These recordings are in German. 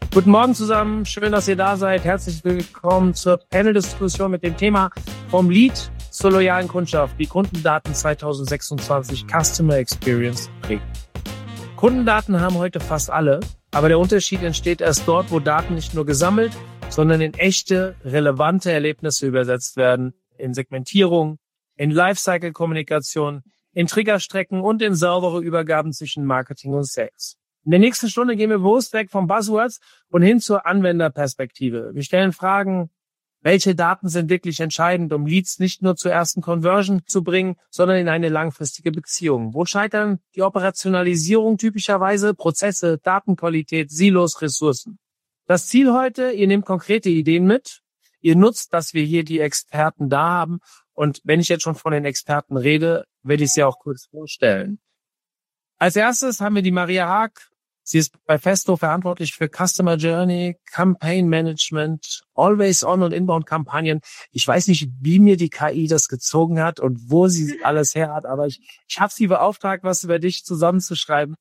Guten Morgen zusammen, schön, dass ihr da seid. Herzlich willkommen zur Panel-Diskussion mit dem Thema vom Lead zur loyalen Kundschaft, wie Kundendaten 2026 Customer Experience prägen. Kundendaten haben heute fast alle, aber der Unterschied entsteht erst dort, wo Daten nicht nur gesammelt, sondern in echte, relevante Erlebnisse übersetzt werden, in Segmentierung, in Lifecycle-Kommunikation, in Triggerstrecken und in saubere Übergaben zwischen Marketing und Sales. In der nächsten Stunde gehen wir bewusst weg vom Buzzwords und hin zur Anwenderperspektive. Wir stellen Fragen, welche Daten sind wirklich entscheidend, um Leads nicht nur zur ersten Conversion zu bringen, sondern in eine langfristige Beziehung? Wo scheitern die Operationalisierung typischerweise? Prozesse, Datenqualität, Silos, Ressourcen. Das Ziel heute, ihr nehmt konkrete Ideen mit, ihr nutzt, dass wir hier die Experten da haben. Und wenn ich jetzt schon von den Experten rede, werde ich sie auch kurz vorstellen. Als erstes haben wir die Maria Haag. Sie ist bei Festo verantwortlich für Customer Journey, Campaign Management, Always On und Inbound Kampagnen. Ich weiß nicht, wie mir die KI das gezogen hat und wo sie alles her hat, aber ich habe sie beauftragt, was über dich zusammenzuschreiben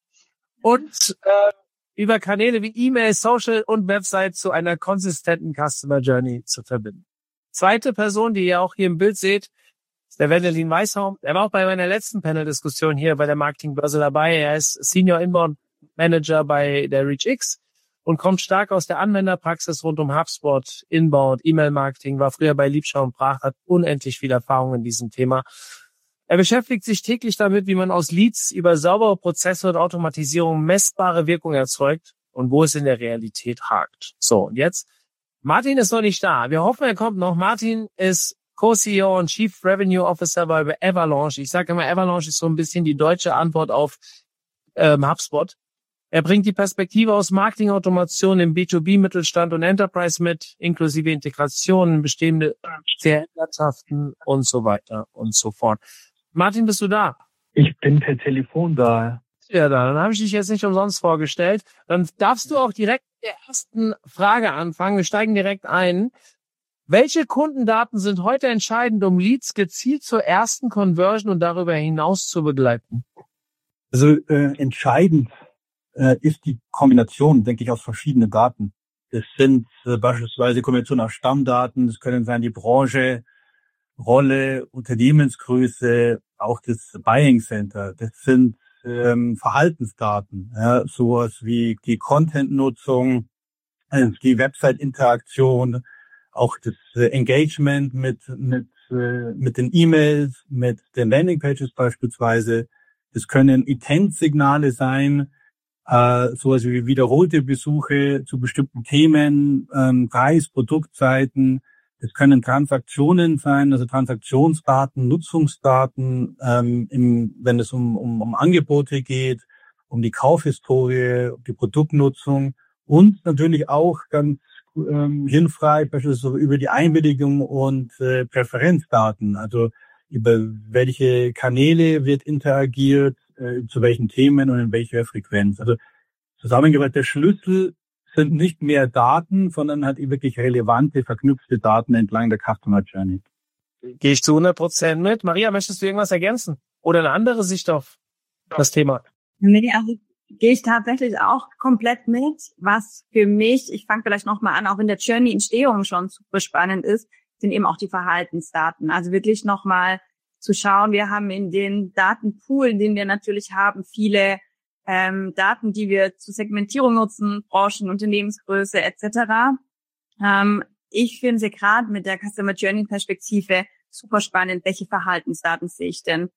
und über Kanäle wie E-Mail, Social und Website zu einer konsistenten Customer Journey zu verbinden. Zweite Person, die ihr auch hier im Bild seht, ist der Wendelin Weishaum. Er war auch bei meiner letzten Panel-Diskussion hier bei der Marketingbörse dabei. Er ist Senior Inbound Manager bei der ReachX und kommt stark aus der Anwenderpraxis rund um HubSpot, Inbound, E-Mail-Marketing, war früher bei Liebschau und Brach, hat unendlich viel Erfahrung in diesem Thema. Er beschäftigt sich täglich damit, wie man aus Leads über saubere Prozesse und Automatisierung messbare Wirkung erzeugt und wo es in der Realität hakt. So, und jetzt, Martin ist noch nicht da. Wir hoffen, er kommt noch. Martin ist Co-CEO und Chief Revenue Officer bei Avalanche. Ich sage immer, Avalanche ist so ein bisschen die deutsche Antwort auf HubSpot. Er bringt die Perspektive aus Marketing-Automation im B2B-Mittelstand und Enterprise mit, inklusive Integrationen, bestehende CRM-Landschaften und so weiter und so fort. Martin, bist du da? Ich bin per Telefon da. Ja, dann habe ich dich jetzt nicht umsonst vorgestellt. Dann darfst du auch direkt mit der ersten Frage anfangen. Wir steigen direkt ein. Welche Kundendaten sind heute entscheidend, um Leads gezielt zur ersten Conversion und darüber hinaus zu begleiten? Also entscheidend ist die Kombination, denke ich, aus verschiedenen Daten. Das sind beispielsweise Kombinationen aus Stammdaten, das können sein die Branche, Rolle, Unternehmensgröße, auch das Buying Center. Das sind Verhaltensdaten, ja, sowas wie die Content-Nutzung, die Website-Interaktion, auch das Engagement mit den E-Mails, mit den Landingpages beispielsweise. Das können Intent-Signale sein, sowas wie wiederholte Besuche zu bestimmten Themen, Preis, Produktseiten. Das können Transaktionen sein, also Transaktionsdaten, Nutzungsdaten, wenn es um Angebote geht, um die Kaufhistorie, um die Produktnutzung und natürlich auch ganz hilfreich beispielsweise über die Einwilligung und Präferenzdaten, also über welche Kanäle wird interagiert, zu welchen Themen und in welcher Frequenz. Also zusammengefasst, der Schlüssel sind nicht mehr Daten, sondern halt wirklich relevante, verknüpfte Daten entlang der Customer Journey. Gehe ich zu 100% mit. Maria, möchtest du irgendwas ergänzen? Oder eine andere Sicht auf das Thema? Nee, also gehe ich tatsächlich auch komplett mit. Was für mich, ich fange vielleicht nochmal an, auch in der Journey-Entstehung schon super spannend ist, sind eben auch die Verhaltensdaten. Also wirklich nochmal zu schauen, wir haben in den Datenpool, den wir natürlich haben, viele Daten, die wir zur Segmentierung nutzen, Branchen, Unternehmensgröße etc. Ich finde sie gerade mit der Customer Journey Perspektive super spannend. Welche Verhaltensdaten sehe ich denn?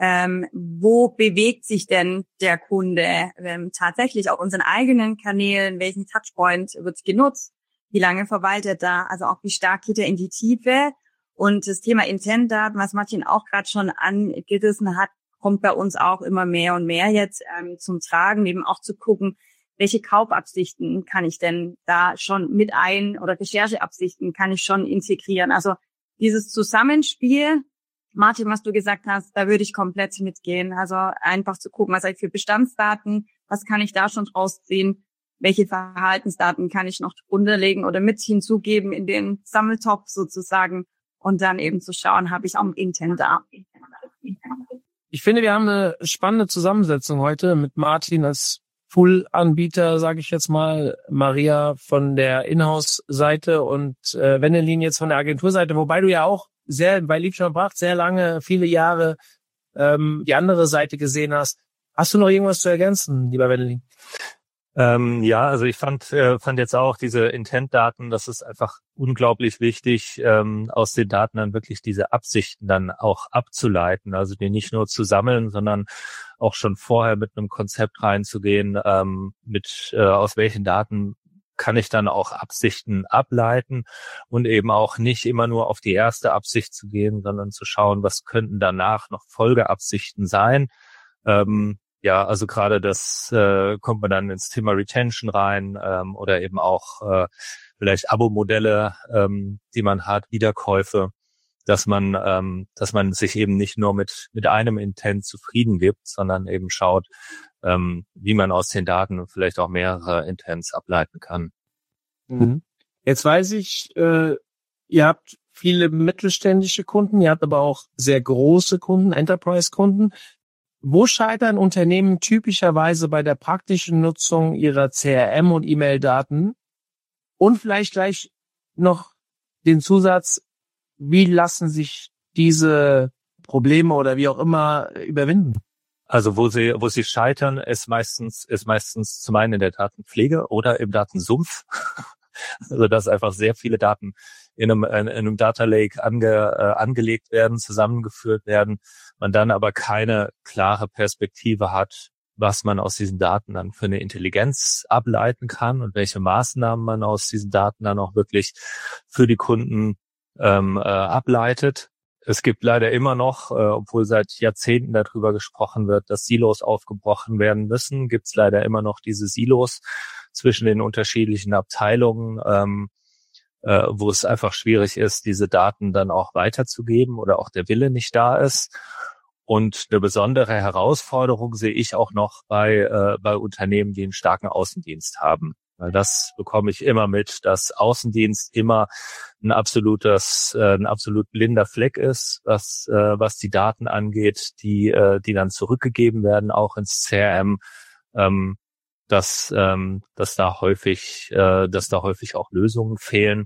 Wo bewegt sich denn der Kunde tatsächlich auf unseren eigenen Kanälen? Welchen Touchpoint wird genutzt? Wie lange verweilt er da? Also auch wie stark geht er in die Tiefe? Und das Thema Intent-Daten, was Martin auch gerade schon angerissen hat, kommt bei uns auch immer mehr und mehr jetzt zum Tragen, eben auch zu gucken, welche Kaufabsichten kann ich denn da schon mit oder Rechercheabsichten kann ich schon integrieren. Also dieses Zusammenspiel, Martin, was du gesagt hast, da würde ich komplett mitgehen. Also einfach zu gucken, was habe ich für Bestandsdaten, was kann ich da schon rausziehen, welche Verhaltensdaten kann ich noch runterlegen oder mit hinzugeben in den Sammeltopf sozusagen und dann eben zu schauen, habe ich auch ein Intent da. Ich finde, wir haben eine spannende Zusammensetzung heute mit Martin als Full-Anbieter, sage ich jetzt mal, Maria von der Inhouse-Seite und Wendelin jetzt von der Agenturseite, wobei du ja auch bei Liebscher Bracht sehr lange, viele Jahre die andere Seite gesehen hast. Hast du noch irgendwas zu ergänzen, lieber Wendelin? Ja, also ich fand jetzt auch diese Intent-Daten, das ist einfach unglaublich wichtig, aus den Daten dann wirklich diese Absichten dann auch abzuleiten, also die nicht nur zu sammeln, sondern auch schon vorher mit einem Konzept reinzugehen, aus welchen Daten kann ich dann auch Absichten ableiten und eben auch nicht immer nur auf die erste Absicht zu gehen, sondern zu schauen, was könnten danach noch Folgeabsichten sein. Ja, also gerade das kommt man dann ins Thema Retention rein oder eben auch vielleicht Abo-Modelle, die man hat, Wiederkäufe, dass man sich eben nicht nur mit einem Intent zufrieden gibt, sondern eben schaut, wie man aus den Daten vielleicht auch mehrere Intents ableiten kann. Mhm. Jetzt weiß ich, ihr habt viele mittelständische Kunden, ihr habt aber auch sehr große Kunden, Enterprise-Kunden. Wo scheitern Unternehmen typischerweise bei der praktischen Nutzung ihrer CRM- und E-Mail-Daten? Und vielleicht gleich noch den Zusatz, wie lassen sich diese Probleme oder wie auch immer überwinden? Also wo sie scheitern, ist meistens zum einen in der Datenpflege oder im Datensumpf. Also dass einfach sehr viele Daten in einem Data Lake angelegt werden, zusammengeführt werden, man dann aber keine klare Perspektive hat, was man aus diesen Daten dann für eine Intelligenz ableiten kann und welche Maßnahmen man aus diesen Daten dann auch wirklich für die Kunden ableitet. Es gibt leider immer noch, obwohl seit Jahrzehnten darüber gesprochen wird, dass Silos aufgebrochen werden müssen, gibt es leider immer noch diese Silos zwischen den unterschiedlichen Abteilungen, wo es einfach schwierig ist, diese Daten dann auch weiterzugeben oder auch der Wille nicht da ist. Und eine besondere Herausforderung sehe ich auch noch bei Unternehmen, die einen starken Außendienst haben. Weil das bekomme ich immer mit, dass Außendienst immer ein absolut blinder Fleck ist, was die Daten angeht, die dann zurückgegeben werden, auch ins CRM, dass da häufig auch Lösungen fehlen.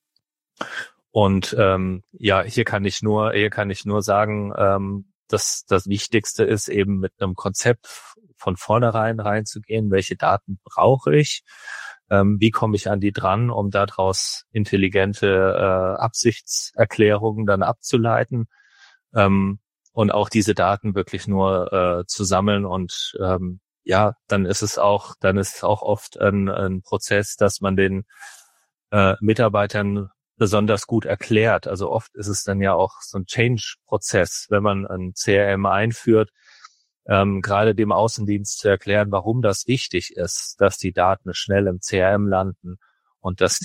Und hier kann ich nur sagen, dass das Wichtigste ist, eben mit einem Konzept von vornherein reinzugehen, welche Daten brauche ich, wie komme ich an die dran, um daraus intelligente Absichtserklärungen dann abzuleiten, und auch diese Daten wirklich nur zu sammeln und dann ist es auch oft ein Prozess, dass man den Mitarbeitern besonders gut erklärt. Also oft ist es dann ja auch so ein Change-Prozess, wenn man ein CRM einführt, gerade dem Außendienst zu erklären, warum das wichtig ist, dass die Daten schnell im CRM landen und dass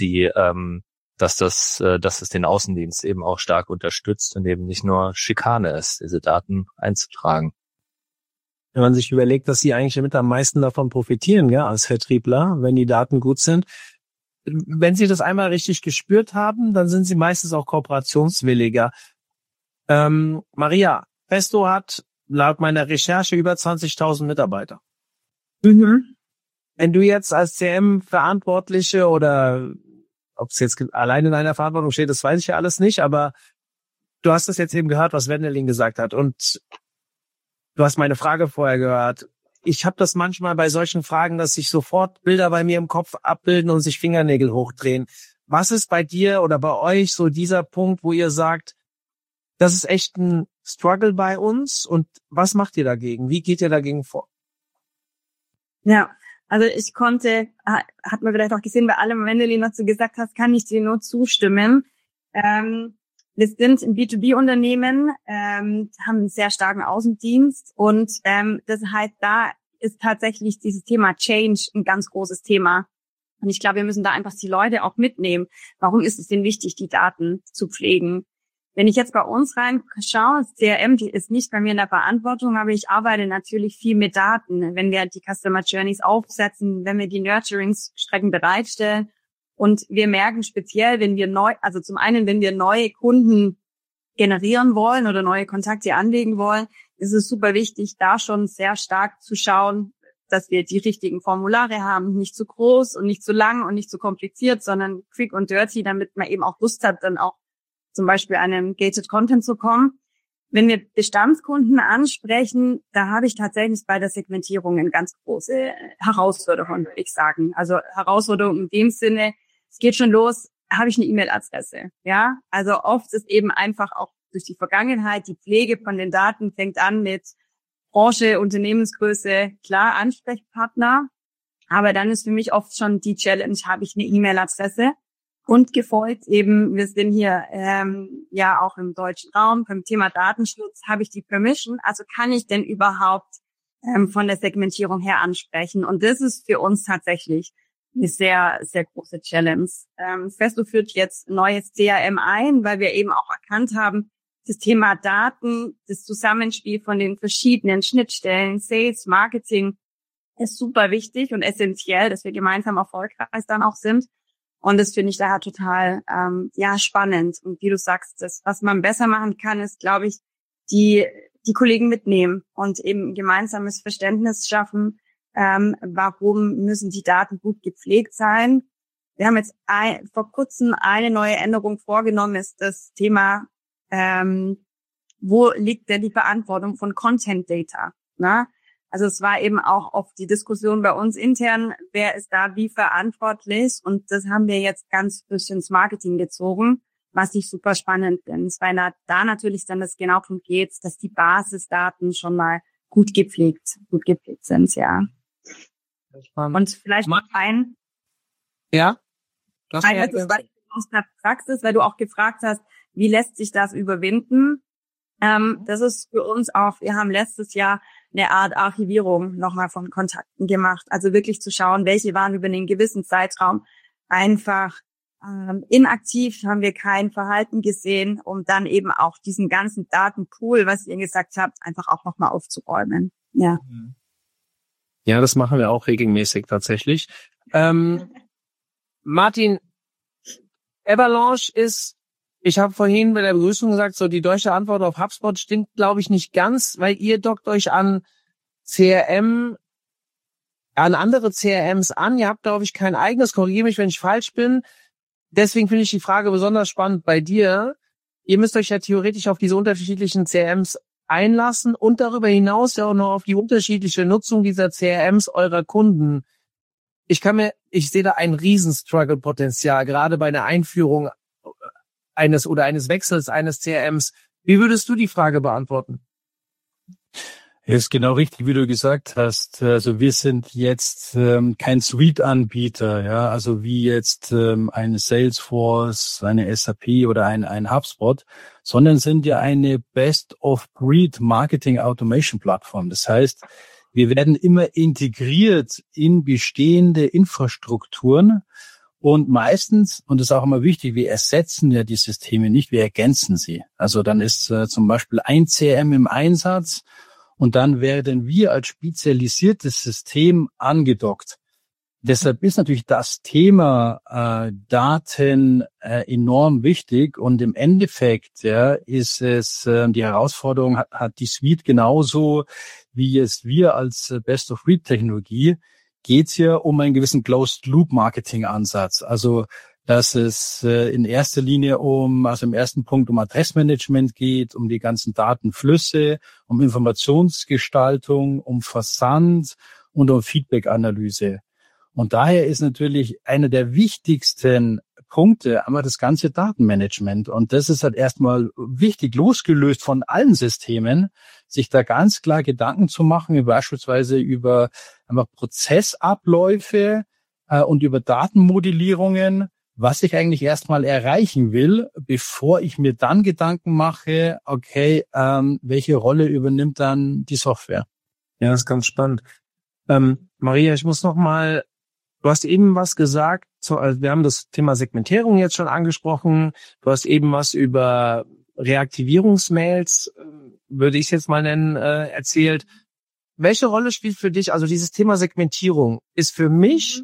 es den Außendienst eben auch stark unterstützt und eben nicht nur Schikane ist, diese Daten einzutragen. Wenn man sich überlegt, dass sie eigentlich mit am meisten davon profitieren, ja, als Vertriebler, wenn die Daten gut sind. Wenn sie das einmal richtig gespürt haben, dann sind sie meistens auch kooperationswilliger. Maria, Festo hat laut meiner Recherche über 20.000 Mitarbeiter. Mhm. Wenn du jetzt als CM-Verantwortliche oder ob es jetzt allein in deiner Verantwortung steht, das weiß ich ja alles nicht, aber du hast das jetzt eben gehört, was Wendelin gesagt hat und du hast meine Frage vorher gehört. Ich habe das manchmal bei solchen Fragen, dass sich sofort Bilder bei mir im Kopf abbilden und sich Fingernägel hochdrehen. Was ist bei dir oder bei euch so dieser Punkt, wo ihr sagt, das ist echt ein Struggle bei uns und was macht ihr dagegen? Wie geht ihr dagegen vor? Ja, also hat man vielleicht auch gesehen, bei allem, wenn du dazu gesagt hast, kann ich dir nur zustimmen. Wir sind ein B2B-Unternehmen, haben einen sehr starken Außendienst und das heißt, da ist tatsächlich dieses Thema Change ein ganz großes Thema. Und ich glaube, wir müssen da einfach die Leute auch mitnehmen. Warum ist es denn wichtig, die Daten zu pflegen? Wenn ich jetzt bei uns reinschaue, das CRM, die ist nicht bei mir in der Verantwortung, aber ich arbeite natürlich viel mit Daten. Wenn wir die Customer Journeys aufsetzen, wenn wir die Nurturing-Strecken bereitstellen, und wir merken speziell, wenn wir neue Kunden generieren wollen oder neue Kontakte anlegen wollen, ist es super wichtig, da schon sehr stark zu schauen, dass wir die richtigen Formulare haben, nicht zu groß und nicht zu lang und nicht zu kompliziert, sondern quick und dirty, damit man eben auch Lust hat, dann auch zum Beispiel einem Gated Content zu kommen. Wenn wir Bestandskunden ansprechen, da habe ich tatsächlich bei der Segmentierung eine ganz große Herausforderung, würde ich sagen. Also Herausforderung in dem Sinne, es geht schon los, habe ich eine E-Mail-Adresse, ja? Also oft ist eben einfach auch durch die Vergangenheit, die Pflege von den Daten fängt an mit Branche, Unternehmensgröße, klar, Ansprechpartner. Aber dann ist für mich oft schon die Challenge, habe ich eine E-Mail-Adresse? Und gefolgt eben, wir sind hier ja auch im deutschen Raum, beim Thema Datenschutz, habe ich die Permission, also kann ich denn überhaupt von der Segmentierung her ansprechen? Und das ist für uns tatsächlich eine sehr, sehr große Challenge. Festo führt jetzt ein neues CRM ein, weil wir eben auch erkannt haben, das Thema Daten, das Zusammenspiel von den verschiedenen Schnittstellen, Sales, Marketing ist super wichtig und essentiell, dass wir gemeinsam erfolgreich dann auch sind. Und das finde ich daher total spannend. Und wie du sagst, das, was man besser machen kann, ist, glaube ich, die Kollegen mitnehmen und eben gemeinsames Verständnis schaffen, warum müssen die Daten gut gepflegt sein. Wir haben jetzt vor kurzem eine neue Änderung vorgenommen, ist das Thema, wo liegt denn die Verantwortung von Content Data? Ne? Also es war eben auch oft die Diskussion bei uns intern, wer ist da wie verantwortlich? Und das haben wir jetzt ganz frisch ins Marketing gezogen, was ich super spannend finde, weil da natürlich dann das genau darum geht, dass die Basisdaten schon mal gut gepflegt sind, ja. Und vielleicht noch ein letztes Beispiel aus der Praxis, weil du auch gefragt hast, wie lässt sich das überwinden? Das ist für uns auch, wir haben letztes Jahr eine Art Archivierung nochmal von Kontakten gemacht. Also wirklich zu schauen, welche waren über einen gewissen Zeitraum einfach inaktiv, haben wir kein Verhalten gesehen, um dann eben auch diesen ganzen Datenpool, was ihr gesagt habt, einfach auch nochmal aufzuräumen. Ja. Ja, das machen wir auch regelmäßig tatsächlich. Martin, Avalanche ist, ich habe vorhin bei der Begrüßung gesagt, so die deutsche Antwort auf HubSpot stimmt, glaube ich, nicht ganz, weil ihr dockt euch an andere CRMs an. Ihr habt, glaube ich, kein eigenes. Korrigiere mich, wenn ich falsch bin. Deswegen finde ich die Frage besonders spannend bei dir. Ihr müsst euch ja theoretisch auf diese unterschiedlichen CRMs einlassen und darüber hinaus ja auch noch auf die unterschiedliche Nutzung dieser CRMs eurer Kunden. Ich sehe da ein Riesen-Struggle-Potenzial, gerade bei der Einführung eines Wechsels eines CRMs. Wie würdest du die Frage beantworten? Ja, ist genau richtig, wie du gesagt hast. Also wir sind jetzt kein Suite-Anbieter, ja, also wie jetzt eine Salesforce, eine SAP oder ein HubSpot, sondern sind ja eine Best-of-Breed Marketing Automation Plattform. Das heißt, wir werden immer integriert in bestehende Infrastrukturen und meistens, und das ist auch immer wichtig, wir ersetzen ja die Systeme nicht, wir ergänzen sie. Also dann ist zum Beispiel ein CRM im Einsatz und dann werden wir als spezialisiertes System angedockt. Deshalb ist natürlich das Thema Daten enorm wichtig und im Endeffekt ist es die Herausforderung hat die Suite genauso wie es wir als Best-of-Breed-Technologie geht's ja um einen gewissen Closed-Loop-Marketing-Ansatz. Also dass es in erster Linie im ersten Punkt um Adressmanagement geht, um die ganzen Datenflüsse, um Informationsgestaltung, um Versand und um Feedback-Analyse. Und daher ist natürlich einer der wichtigsten Punkte einmal das ganze Datenmanagement. Und das ist halt erstmal wichtig, losgelöst von allen Systemen, sich da ganz klar Gedanken zu machen, beispielsweise über einfach Prozessabläufe und über Datenmodellierungen, was ich eigentlich erstmal erreichen will, bevor ich mir dann Gedanken mache, okay, welche Rolle übernimmt dann die Software? Ja, das ist ganz spannend. Maria, ich muss noch mal, du hast eben was gesagt, also wir haben das Thema Segmentierung jetzt schon angesprochen, du hast eben was über Reaktivierungsmails, würde ich es jetzt mal nennen, erzählt. Welche Rolle spielt für dich, also dieses Thema Segmentierung ist für mich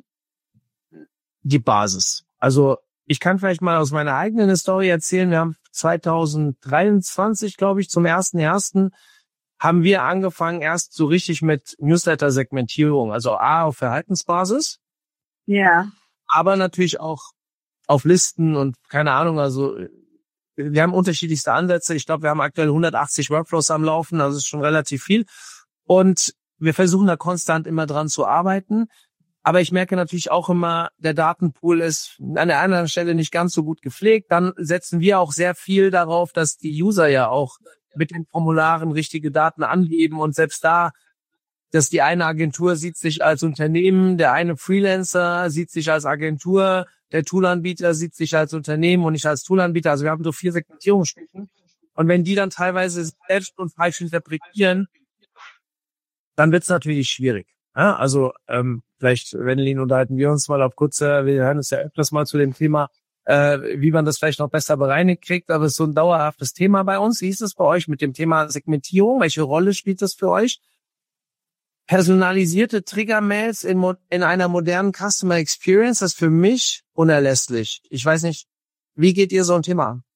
die Basis. Also ich kann vielleicht mal aus meiner eigenen Story erzählen, wir haben 2023, glaube ich, zum 1.1. haben wir angefangen erst so richtig mit Newsletter-Segmentierung, also auf Verhaltensbasis. Ja. Aber natürlich auch auf Listen und keine Ahnung, also wir haben unterschiedlichste Ansätze. Ich glaube, wir haben aktuell 180 Workflows am Laufen, also ist schon relativ viel. Und wir versuchen da konstant immer dran zu arbeiten. Aber ich merke natürlich auch immer, der Datenpool ist an der anderen Stelle nicht ganz so gut gepflegt. Dann setzen wir auch sehr viel darauf, dass die User ja auch mit den Formularen richtige Daten angeben. Und selbst da, dass die eine Agentur sieht sich als Unternehmen, der eine Freelancer sieht sich als Agentur, der Toolanbieter sieht sich als Unternehmen und nicht als Toolanbieter. Also wir haben so 4 Segmentierungsstufen. Und wenn die dann teilweise selbst und falsch interpretieren, dann wird es natürlich schwierig. Ja, also vielleicht, Wendelin, unterhalten wir uns mal auf kurzer, wir hören uns ja öfters mal zu dem Thema, wie man das vielleicht noch besser bereinigt kriegt, aber es ist so ein dauerhaftes Thema bei uns. Wie ist es bei euch mit dem Thema Segmentierung? Welche Rolle spielt das für euch? Personalisierte Trigger-Mails in einer modernen Customer Experience, das ist für mich unerlässlich. Ich weiß nicht, wie geht ihr so ein Thema an?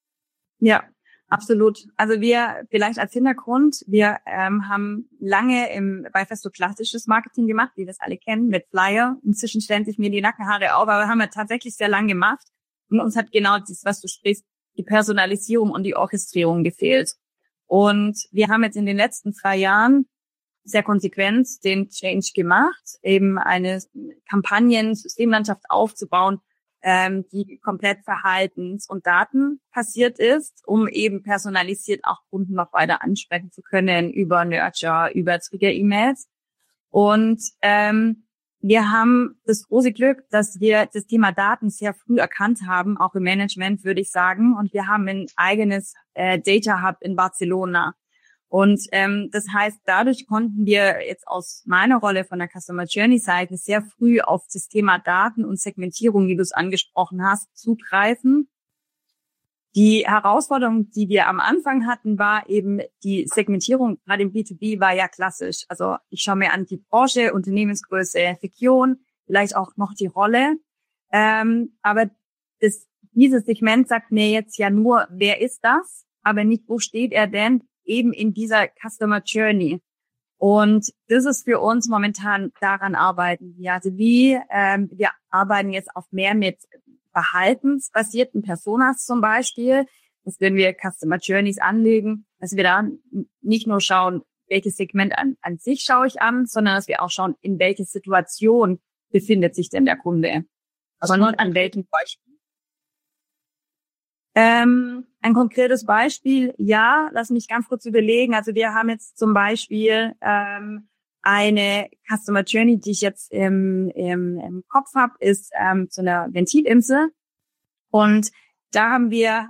Ja, absolut. Also wir, vielleicht als Hintergrund, wir haben lange bei Festo klassisches Marketing gemacht, wie wir das alle kennen, mit Flyer. Inzwischen stellen sich mir die Nackenhaare auf, aber haben wir tatsächlich sehr lang gemacht. Und uns hat genau das, was du sprichst, die Personalisierung und die Orchestrierung gefehlt. Und wir haben jetzt in den letzten 3 Jahren sehr konsequent den Change gemacht, eben eine Kampagnen-Systemlandschaft aufzubauen, die komplett verhaltens- und Daten basiert ist, um eben personalisiert auch Kunden noch weiter ansprechen zu können über Nurture, über Trigger-E-Mails. Und wir haben das große Glück, dass wir das Thema Daten sehr früh erkannt haben, auch im Management, würde ich sagen. Und wir haben ein eigenes Data Hub in Barcelona. Und das heißt, dadurch konnten wir jetzt aus meiner Rolle von der Customer Journey Seite sehr früh auf das Thema Daten und Segmentierung, wie du es angesprochen hast, zugreifen. Die Herausforderung, die wir am Anfang hatten, war eben die Segmentierung, gerade im B2B war ja klassisch. Also ich schaue mir an die Branche, Unternehmensgröße, Region, vielleicht auch noch die Rolle. Aber dieses Segment sagt mir jetzt ja nur, wer ist das, aber nicht, wo steht er denn eben in dieser Customer Journey. Und das ist für uns momentan, daran arbeiten wir. Also wir arbeiten jetzt auch mehr mit verhaltensbasierten Personas zum Beispiel, dass wenn wir Customer Journeys anlegen, dass wir da nicht nur schauen, welches Segment an sich schaue ich an, sondern dass wir auch schauen, in welcher Situation befindet sich denn der Kunde. Sondern an welchem Beispiel. Ein konkretes Beispiel, ja, lass mich ganz kurz überlegen. Also wir haben jetzt zum Beispiel eine Customer Journey, die ich jetzt im Kopf habe, ist zu einer Ventilinsel. Und da haben wir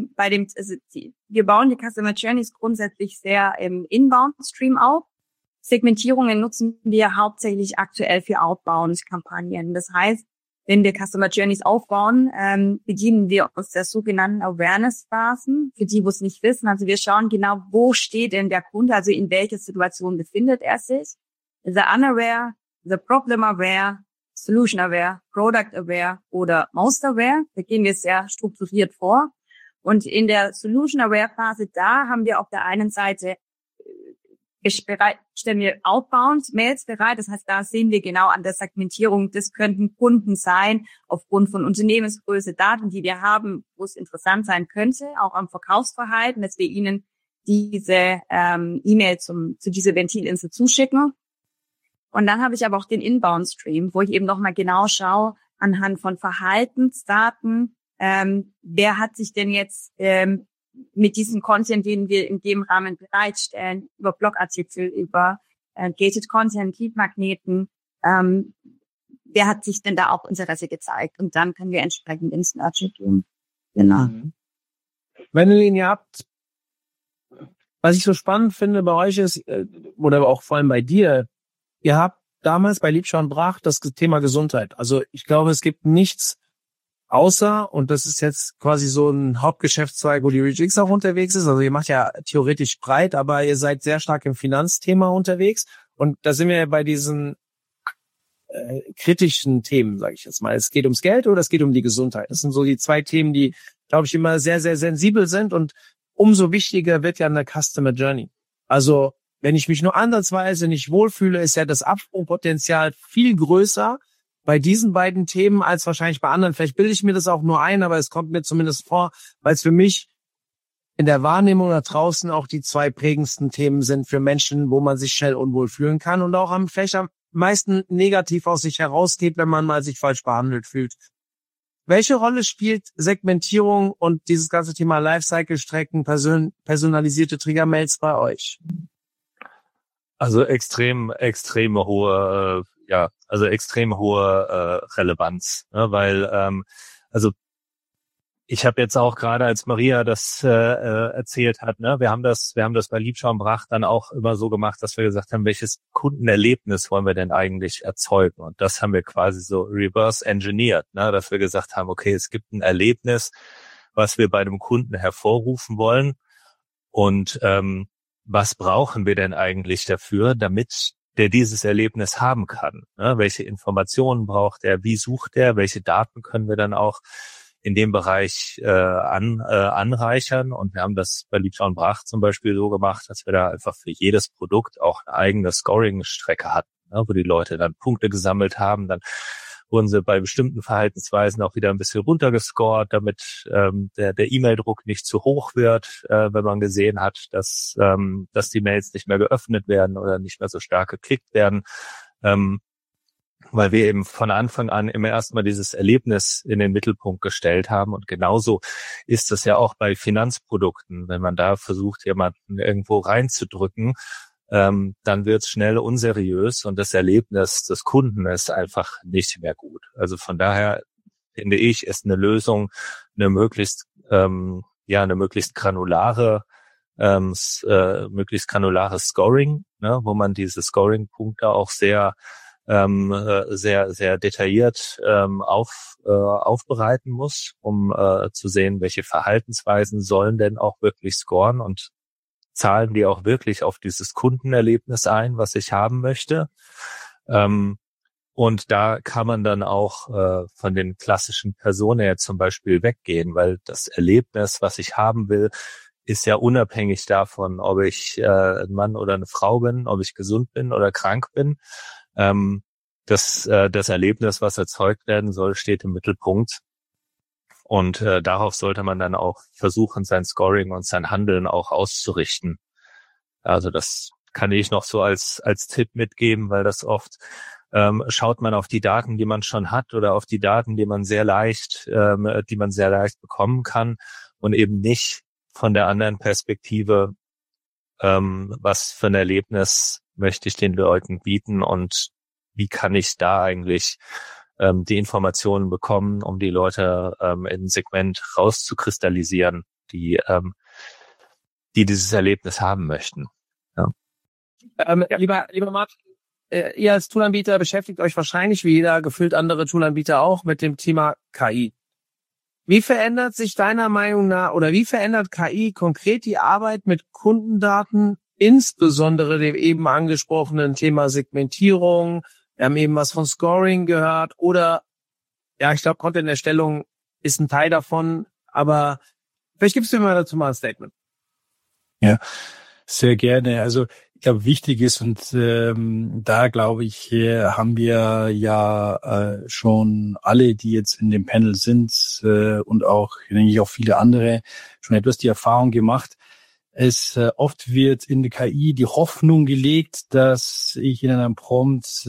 wir bauen die Customer Journeys grundsätzlich sehr im Inbound-Stream auf. Segmentierungen nutzen wir hauptsächlich aktuell für Outbound-Kampagnen. Das heißt, wenn wir Customer Journeys aufbauen, bedienen wir uns der sogenannten Awareness-Phasen, für die, wo es nicht wissen. Also wir schauen genau, wo steht denn der Kunde, also in welcher Situation befindet er sich. Ist er unaware, ist er problem aware, solution aware, product aware oder most aware? Da gehen wir sehr strukturiert vor. Und in der solution aware Phase, da haben wir auf der einen Seite stellen wir outbound Mails bereit. Das heißt, da sehen wir genau an der Segmentierung, das könnten Kunden sein, aufgrund von Unternehmensgröße, Daten, die wir haben, wo es interessant sein könnte, auch am Verkaufsverhalten, dass wir ihnen diese E-Mail zu dieser Ventilinsel zuschicken. Und dann habe ich aber auch den Inbound-Stream, wo ich eben nochmal genau schaue, anhand von Verhaltensdaten, wer hat sich denn jetzt mit diesem Content, den wir in dem Rahmen bereitstellen, über Blogartikel, über Gated Content, Lead-Magneten, wer hat sich denn da auch Interesse gezeigt? Und dann können wir entsprechend ins Nurture gehen. Genau. Wendelin, ihr habt, was ich so spannend finde bei euch ist, oder auch vor allem bei dir, ihr habt damals bei Liebscher und Brach das Thema Gesundheit. Also ich glaube, es gibt nichts außer, und das ist jetzt quasi so ein Hauptgeschäftszweig, wo die ReachX auch unterwegs ist. Also ihr macht ja theoretisch breit, aber ihr seid sehr stark im Finanzthema unterwegs. Und da sind wir ja bei diesen kritischen Themen, sage ich jetzt mal. Es geht ums Geld oder es geht um die Gesundheit. Das sind so die 2 Themen, die, glaube ich, immer sehr, sehr sensibel sind. Und umso wichtiger wird ja eine Customer Journey. Also wenn ich mich nur ansatzweise nicht wohlfühle, ist ja das Absprungpotenzial viel größer bei diesen beiden Themen als wahrscheinlich bei anderen. Vielleicht bilde ich mir das auch nur ein, aber es kommt mir zumindest vor, weil es für mich in der Wahrnehmung da draußen auch die zwei prägendsten Themen sind für Menschen, wo man sich schnell unwohl fühlen kann und auch vielleicht am meisten negativ aus sich herausgeht, wenn man mal sich falsch behandelt fühlt. Welche Rolle spielt Segmentierung und dieses ganze Thema Lifecycle-Strecken, personalisierte Trigger-Mails bei euch? Also extrem hohe Relevanz, ne? Weil also ich habe jetzt auch gerade, als Maria das erzählt hat, ne, wir haben das bei Liebschau und Brach dann auch immer so gemacht, dass wir gesagt haben, welches Kundenerlebnis wollen wir denn eigentlich erzeugen? Und das haben wir quasi so reverse engineert, ne, dass wir gesagt haben, okay, es gibt ein Erlebnis, was wir bei dem Kunden hervorrufen wollen. Und was brauchen wir denn eigentlich dafür, damit der dieses Erlebnis haben kann? Ne? Welche Informationen braucht er? Wie sucht er? Welche Daten können wir dann auch in dem Bereich anreichern? Und wir haben das bei Liebschau und Brach zum Beispiel so gemacht, dass wir da einfach für jedes Produkt auch eine eigene Scoring-Strecke hatten, ne? Wo die Leute dann Punkte gesammelt haben. Dann wurden sie bei bestimmten Verhaltensweisen auch wieder ein bisschen runtergescored, damit der E-Mail-Druck nicht zu hoch wird, wenn man gesehen hat, dass die Mails nicht mehr geöffnet werden oder nicht mehr so stark geklickt werden, weil wir eben von Anfang an immer erstmal dieses Erlebnis in den Mittelpunkt gestellt haben. Und genauso ist es ja auch bei Finanzprodukten. Wenn man da versucht, jemanden irgendwo reinzudrücken, dann wird es schnell unseriös und das Erlebnis des Kunden ist einfach nicht mehr gut. Also von daher finde ich, ist eine Lösung eine möglichst granulares Scoring, ne, wo man diese Scoring-Punkte auch sehr detailliert aufbereiten muss, um zu sehen, welche Verhaltensweisen sollen denn auch wirklich scoren und zahlen die auch wirklich auf dieses Kundenerlebnis ein, was ich haben möchte. Und da kann man dann auch von den klassischen Personen zum Beispiel weggehen, weil das Erlebnis, was ich haben will, ist ja unabhängig davon, ob ich ein Mann oder eine Frau bin, ob ich gesund bin oder krank bin. Das Erlebnis, was erzeugt werden soll, steht im Mittelpunkt. Und darauf sollte man dann auch versuchen, sein Scoring und sein Handeln auch auszurichten. Also das kann ich noch so als Tipp mitgeben, weil das oft schaut man auf die Daten, die man schon hat, oder auf die Daten, die man sehr leicht bekommen kann und eben nicht von der anderen Perspektive, was für ein Erlebnis möchte ich den Leuten bieten und wie kann ich da eigentlich die Informationen bekommen, um die Leute in ein Segment rauszukristallisieren, die dieses Erlebnis haben möchten. Ja. Lieber Martin, ihr als Toolanbieter beschäftigt euch wahrscheinlich, wie jeder gefühlt andere Toolanbieter auch, mit dem Thema KI. Wie verändert sich deiner Meinung nach oder wie verändert KI konkret die Arbeit mit Kundendaten, insbesondere dem eben angesprochenen Thema Segmentierung? Wir haben eben was von Scoring gehört oder, ja, ich glaube, Content-Erstellung ist ein Teil davon, aber vielleicht gibst du mir dazu mal ein Statement. Ja, sehr gerne. Also ich glaube, wichtig ist und da glaube ich, haben wir ja schon alle, die jetzt in dem Panel sind und auch, denke ich, auch viele andere schon etwas die Erfahrung gemacht. Oft wird in der KI die Hoffnung gelegt, dass ich in einem Prompt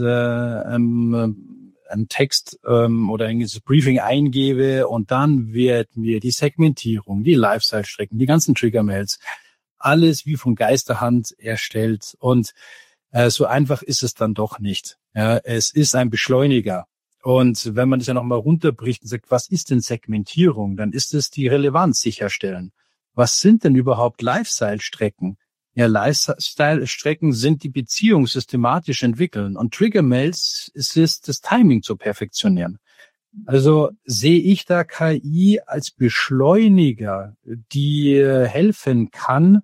einen Text oder ein Briefing eingebe und dann wird mir die Segmentierung, die Lifestyle-Strecken, die ganzen Trigger-Mails, alles wie von Geisterhand erstellt. Und so einfach ist es dann doch nicht. Ja, es ist ein Beschleuniger. Und wenn man das ja nochmal runterbricht und sagt, was ist denn Segmentierung, dann ist es die Relevanz sicherstellen. Was sind denn überhaupt Lifestyle-Strecken? Ja, Lifestyle-Strecken sind die Beziehung systematisch entwickeln und Trigger-Mails ist es, das Timing zu perfektionieren. Also sehe ich da KI als Beschleuniger, die helfen kann,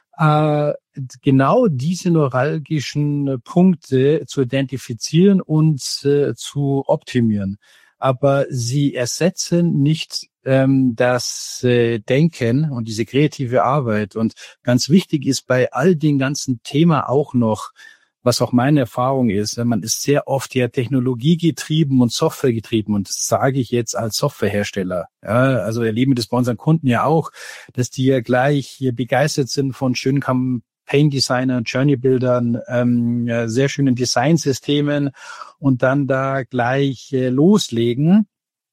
genau diese neuralgischen Punkte zu identifizieren und zu optimieren. Aber sie ersetzen nicht das Denken und diese kreative Arbeit. Und ganz wichtig ist bei all den ganzen Themen auch noch, was auch meine Erfahrung ist, man ist sehr oft ja technologiegetrieben und softwaregetrieben, und das sage ich jetzt als Softwarehersteller. Ja, also erleben wir das bei unseren Kunden ja auch, dass die ja gleich hier begeistert sind von schönen Campaign-Designern, Journey-Bildern, sehr schönen Designsystemen und dann da gleich loslegen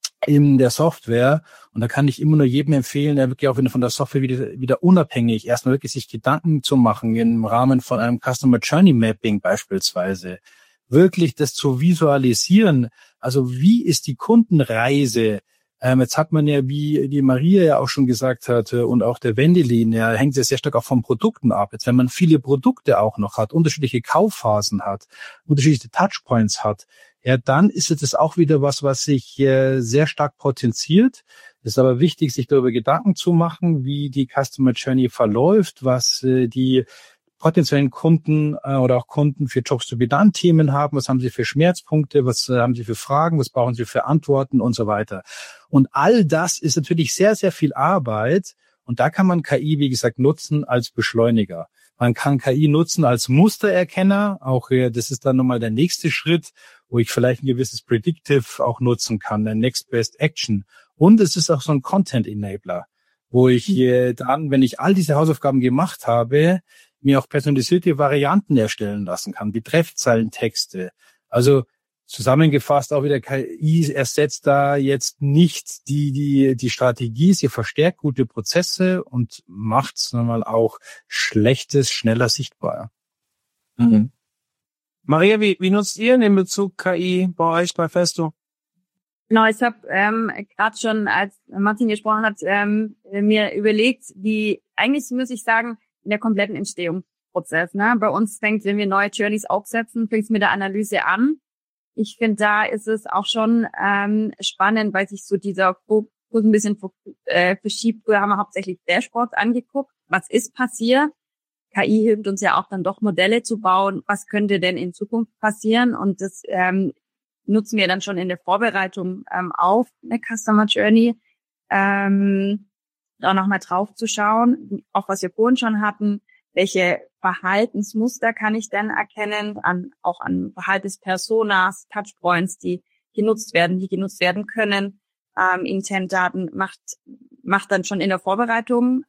in der Software. Und da kann ich immer nur jedem empfehlen, der wirklich auch von der Software wieder unabhängig erstmal wirklich sich Gedanken zu machen im Rahmen von einem Customer Journey Mapping beispielsweise. Wirklich das zu visualisieren. Also wie ist die Kundenreise? Jetzt hat man ja, wie die Maria ja auch schon gesagt hat und auch der Wendelin, ja, hängt ja sehr stark auch von Produkten ab. Jetzt, wenn man viele Produkte auch noch hat, unterschiedliche Kaufphasen hat, unterschiedliche Touchpoints hat, ja, dann ist es auch wieder was sich sehr stark potenziert. Es ist aber wichtig, sich darüber Gedanken zu machen, wie die Customer Journey verläuft, was die potenziellen Kunden oder auch Kunden für Jobs to be done Themen haben, was haben sie für Schmerzpunkte, was haben sie für Fragen, was brauchen sie für Antworten und so weiter. Und all das ist natürlich sehr, sehr viel Arbeit, und da kann man KI, wie gesagt, nutzen als Beschleuniger. Man kann KI nutzen als Mustererkenner, auch das ist dann nochmal der nächste Schritt, wo ich vielleicht ein gewisses Predictive auch nutzen kann, der Next Best Action. Und es ist auch so ein Content Enabler, wo ich dann, wenn ich all diese Hausaufgaben gemacht habe, mir auch personalisierte Varianten erstellen lassen kann, Betreffzeilentexte. Also zusammengefasst auch wieder, KI ersetzt da jetzt nicht die Strategie, sie verstärkt gute Prozesse und macht es nochmal auch Schlechtes schneller sichtbar. Mhm. Maria, wie nutzt ihr in Bezug KI bei euch bei Festo? Genau, ich habe gerade schon, als Martin gesprochen hat, mir überlegt, eigentlich muss ich sagen, in der kompletten Entstehungsprozess. Ne? Bei uns wenn wir neue Journeys aufsetzen, fängt es mit der Analyse an. Ich finde, da ist es auch schon spannend, weil sich so dieser Fokus ein bisschen verschiebt. Wir haben hauptsächlich Dashboards angeguckt. Was ist passiert? KI hilft uns ja auch dann doch Modelle zu bauen. Was könnte denn in Zukunft passieren? Und das nutzen wir dann schon in der Vorbereitung auf eine Customer Journey. Da nochmal drauf zu schauen, auch was wir vorhin schon hatten, welche Verhaltensmuster kann ich denn erkennen, auch an Verhaltenspersonas, Touchpoints, die genutzt werden können. Intent-Daten macht dann schon in der Vorbereitung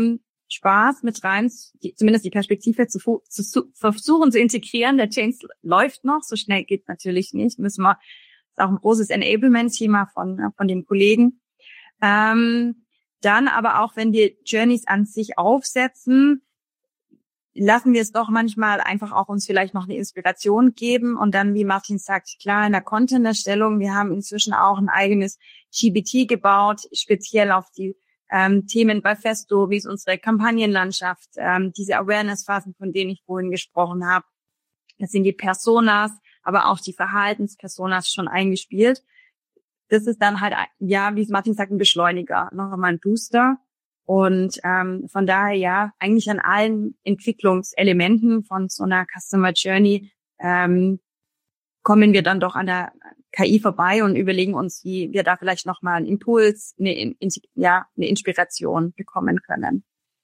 Spaß mit rein, zumindest die Perspektive zu versuchen zu integrieren. Der Change läuft noch, so schnell geht natürlich nicht. Ist auch ein großes Enablement-Thema von den Kollegen. Dann aber auch, wenn wir Journeys an sich aufsetzen, lassen wir es doch manchmal einfach auch uns vielleicht noch eine Inspiration geben und dann, wie Martin sagt, klar in der Content-Erstellung, wir haben inzwischen auch ein eigenes GPT gebaut, speziell auf die Themen bei Festo, wie ist unsere Kampagnenlandschaft, diese Awareness-Phasen, von denen ich vorhin gesprochen habe. Das sind die Personas, aber auch die Verhaltenspersonas schon eingespielt. Das ist dann halt, ja, wie Martin sagt, ein Beschleuniger, noch einmal ein Booster. Und von daher, ja, eigentlich an allen Entwicklungselementen von so einer Customer Journey kommen wir dann doch an der KI vorbei und überlegen uns, wie wir da vielleicht nochmal einen Impuls, eine Inspiration bekommen können.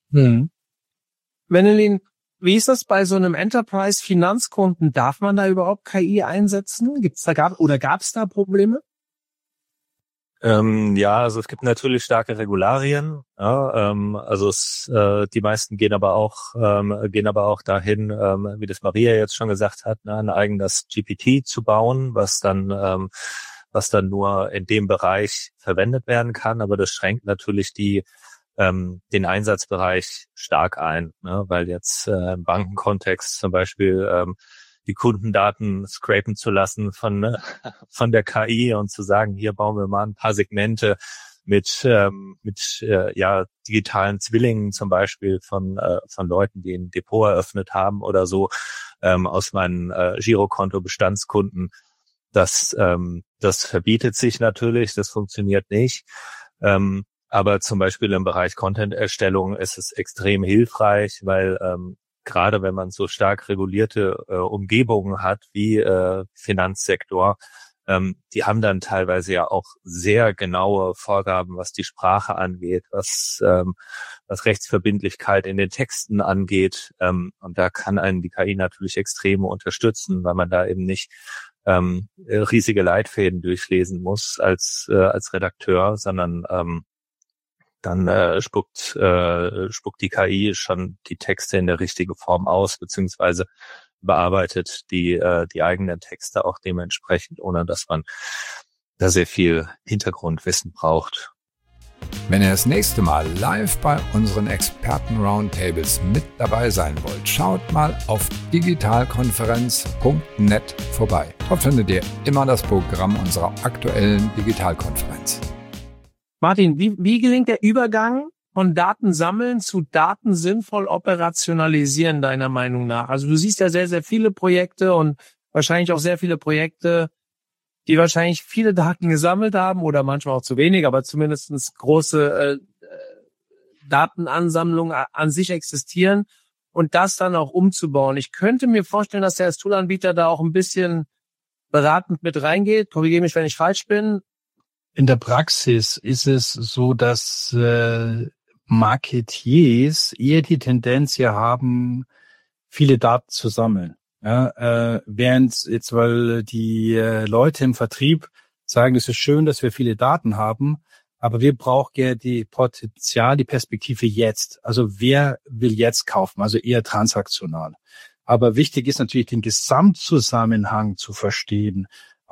Wendelin, wie ist das bei so einem Enterprise-Finanzkunden? Darf man da überhaupt KI einsetzen? Gab es da Probleme? Also es gibt natürlich starke Regularien. Ja, die meisten gehen aber auch dahin, wie das Maria jetzt schon gesagt hat, ein eigenes GPT zu bauen, was dann nur in dem Bereich verwendet werden kann. Aber das schränkt natürlich den Einsatzbereich stark ein, ne? Weil jetzt im Bankenkontext zum Beispiel die Kundendaten scrapen zu lassen von der KI und zu sagen, hier bauen wir mal ein paar Segmente mit digitalen Zwillingen zum Beispiel von Leuten, die ein Depot eröffnet haben oder so, aus meinen Girokonto-Bestandskunden. Das verbietet sich natürlich, das funktioniert nicht. Aber zum Beispiel im Bereich Content-Erstellung ist es extrem hilfreich, weil gerade wenn man so stark regulierte Umgebungen hat wie Finanzsektor, die haben dann teilweise ja auch sehr genaue Vorgaben, was die Sprache angeht, was Rechtsverbindlichkeit in den Texten angeht. Und da kann einen die KI natürlich extrem unterstützen, weil man da eben nicht riesige Leitfäden durchlesen muss als Redakteur, sondern dann spuckt die KI schon die Texte in der richtigen Form aus, beziehungsweise bearbeitet die eigenen Texte auch dementsprechend, ohne dass man da sehr viel Hintergrundwissen braucht. Wenn ihr das nächste Mal live bei unseren Experten-Roundtables mit dabei sein wollt, schaut mal auf digitalkonferenz.net vorbei. Dort findet ihr immer das Programm unserer aktuellen Digitalkonferenz. Martin, wie gelingt der Übergang von Daten sammeln zu Daten sinnvoll operationalisieren, deiner Meinung nach? Also du siehst ja sehr, sehr viele Projekte und wahrscheinlich auch sehr viele Projekte, die wahrscheinlich viele Daten gesammelt haben oder manchmal auch zu wenig, aber zumindest große Datenansammlungen an sich existieren und das dann auch umzubauen. Ich könnte mir vorstellen, dass der als Toolanbieter da auch ein bisschen beratend mit reingeht. Korrigiere mich, wenn ich falsch bin. In der Praxis ist es so, dass Marketiers eher die Tendenz hier haben, viele Daten zu sammeln. Ja, während jetzt, weil die Leute im Vertrieb sagen, es ist schön, dass wir viele Daten haben, aber wir brauchen ja die Perspektive jetzt. Also wer will jetzt kaufen? Also eher transaktional. Aber wichtig ist natürlich, den Gesamtzusammenhang zu verstehen.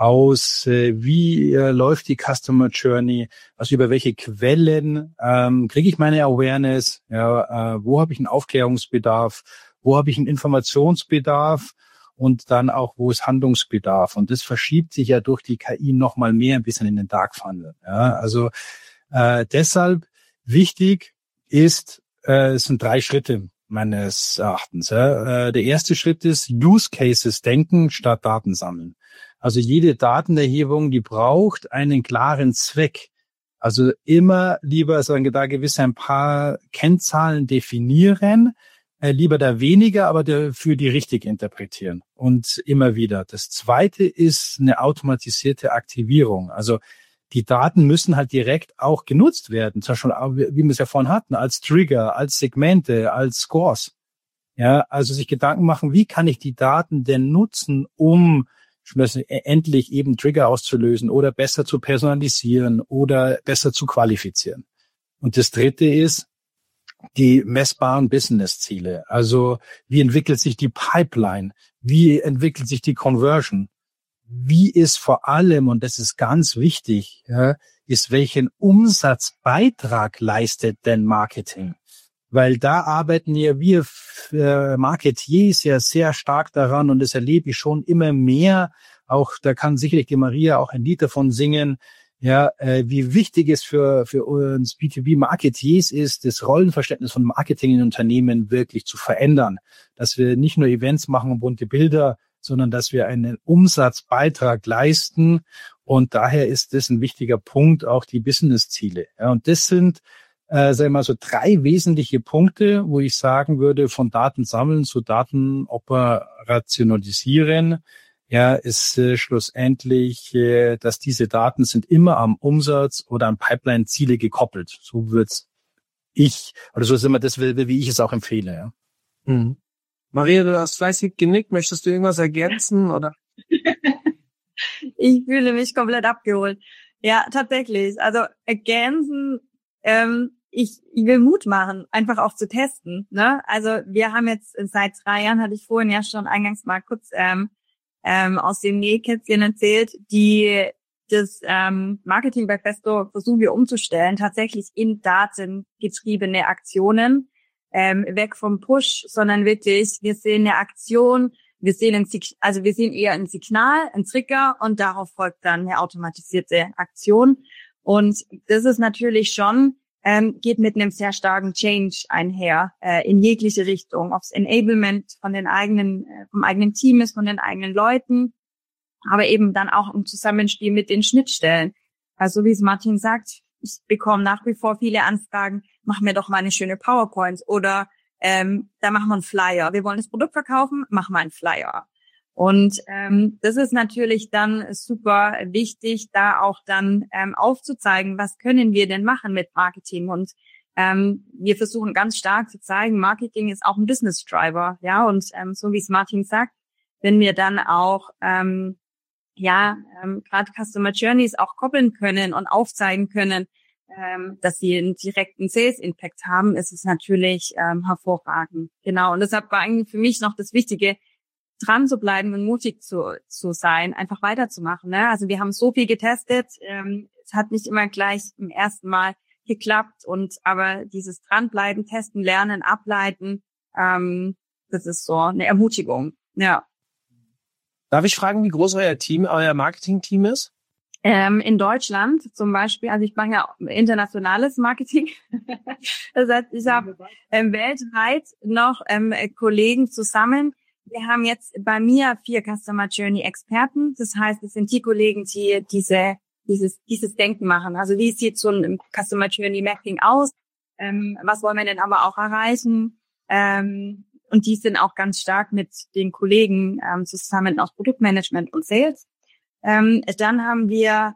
Wie läuft die Customer Journey, also über welche Quellen kriege ich meine Awareness, wo habe ich einen Aufklärungsbedarf, wo habe ich einen Informationsbedarf und dann auch, wo ist Handlungsbedarf. Und das verschiebt sich ja durch die KI noch mal mehr ein bisschen in den Dark Funnel. Ja, also deshalb wichtig ist, es sind 3 Schritte meines Erachtens. Ja. Der erste Schritt ist Use Cases denken statt Daten sammeln. Also jede Datenerhebung, die braucht einen klaren Zweck. Also immer lieber sagen, da gewisse ein paar Kennzahlen definieren, lieber da weniger, aber dafür die richtig interpretieren und immer wieder. Das zweite ist eine automatisierte Aktivierung. Also die Daten müssen halt direkt auch genutzt werden, zum Beispiel, wie wir es ja vorhin hatten, als Trigger, als Segmente, als Scores. Ja, also sich Gedanken machen, wie kann ich die Daten denn nutzen, um endlich eben Trigger auszulösen oder besser zu personalisieren oder besser zu qualifizieren. Und das dritte ist die messbaren Business-Ziele. Also wie entwickelt sich die Pipeline? Wie entwickelt sich die Conversion? Wie ist vor allem, und das ist ganz wichtig, ist, welchen Umsatzbeitrag leistet denn Marketing? Weil da arbeiten ja wir Marketiers ja sehr stark daran und das erlebe ich schon immer mehr. Auch da kann sicherlich die Maria auch ein Lied davon singen, wie wichtig es für uns B2B-Marketiers ist, das Rollenverständnis von Marketing in Unternehmen wirklich zu verändern. Dass wir nicht nur Events machen und bunte Bilder, sondern dass wir einen Umsatzbeitrag leisten. Und daher ist das ein wichtiger Punkt, auch die Business-Ziele. Ja, und das sind sagen wir mal so 3 wesentliche Punkte, wo ich sagen würde, von Daten sammeln zu Daten operationalisieren, ist schlussendlich, dass diese Daten sind immer am Umsatz oder an Pipeline-Ziele gekoppelt. So ist immer das, wie ich es auch empfehle. Ja. Mhm. Maria, du hast fleißig genickt. Möchtest du irgendwas ergänzen, oder? Ich fühle mich komplett abgeholt. Ja, tatsächlich. Also ergänzen, ich will Mut machen, einfach auch zu testen. Ne? Also wir haben jetzt seit 3 Jahren, hatte ich vorhin ja schon eingangs mal kurz aus dem Nähkästchen erzählt, das Marketing bei Festo versuchen wir umzustellen, tatsächlich in datengetriebene Aktionen, weg vom Push, sondern wirklich, wir sehen eine Aktion, wir sehen eher ein Signal, ein Trigger und darauf folgt dann eine automatisierte Aktion. Und das ist natürlich schon geht mit einem sehr starken Change einher, in jegliche Richtung, ob es Enablement vom eigenen Team ist, von den eigenen Leuten, aber eben dann auch im Zusammenspiel mit den Schnittstellen. Also wie es Martin sagt, ich bekomme nach wie vor viele Anfragen, mach mir doch mal eine schöne PowerPoint oder da machen wir einen Flyer. Wir wollen das Produkt verkaufen, machen wir einen Flyer. Und das ist natürlich dann super wichtig, da auch dann aufzuzeigen, was können wir denn machen mit Marketing. Und wir versuchen ganz stark zu zeigen, Marketing ist auch ein Business Driver, ja. Und so wie es Martin sagt, wenn wir dann auch gerade Customer Journeys auch koppeln können und aufzeigen können, dass sie einen direkten Sales Impact haben, ist es natürlich hervorragend. Genau. Und deshalb war eigentlich für mich noch das Wichtige, dran zu bleiben und mutig zu sein, einfach weiterzumachen. Ne? Also wir haben so viel getestet, es hat nicht immer gleich im ersten Mal geklappt, aber dieses Dranbleiben, Testen, Lernen, Ableiten, das ist so eine Ermutigung. Ja. Darf ich fragen, wie groß euer Marketing-Team ist? In Deutschland zum Beispiel, also ich mache ja internationales Marketing. Das heißt, ich habe weltweit noch Kollegen zusammen. Wir haben jetzt bei mir 4 Customer Journey Experten. Das heißt, es sind die Kollegen, die dieses Denken machen. Also wie sieht so ein Customer Journey Mapping aus? Was wollen wir denn aber auch erreichen? Und die sind auch ganz stark mit den Kollegen zusammen aus Produktmanagement und Sales. Dann haben wir,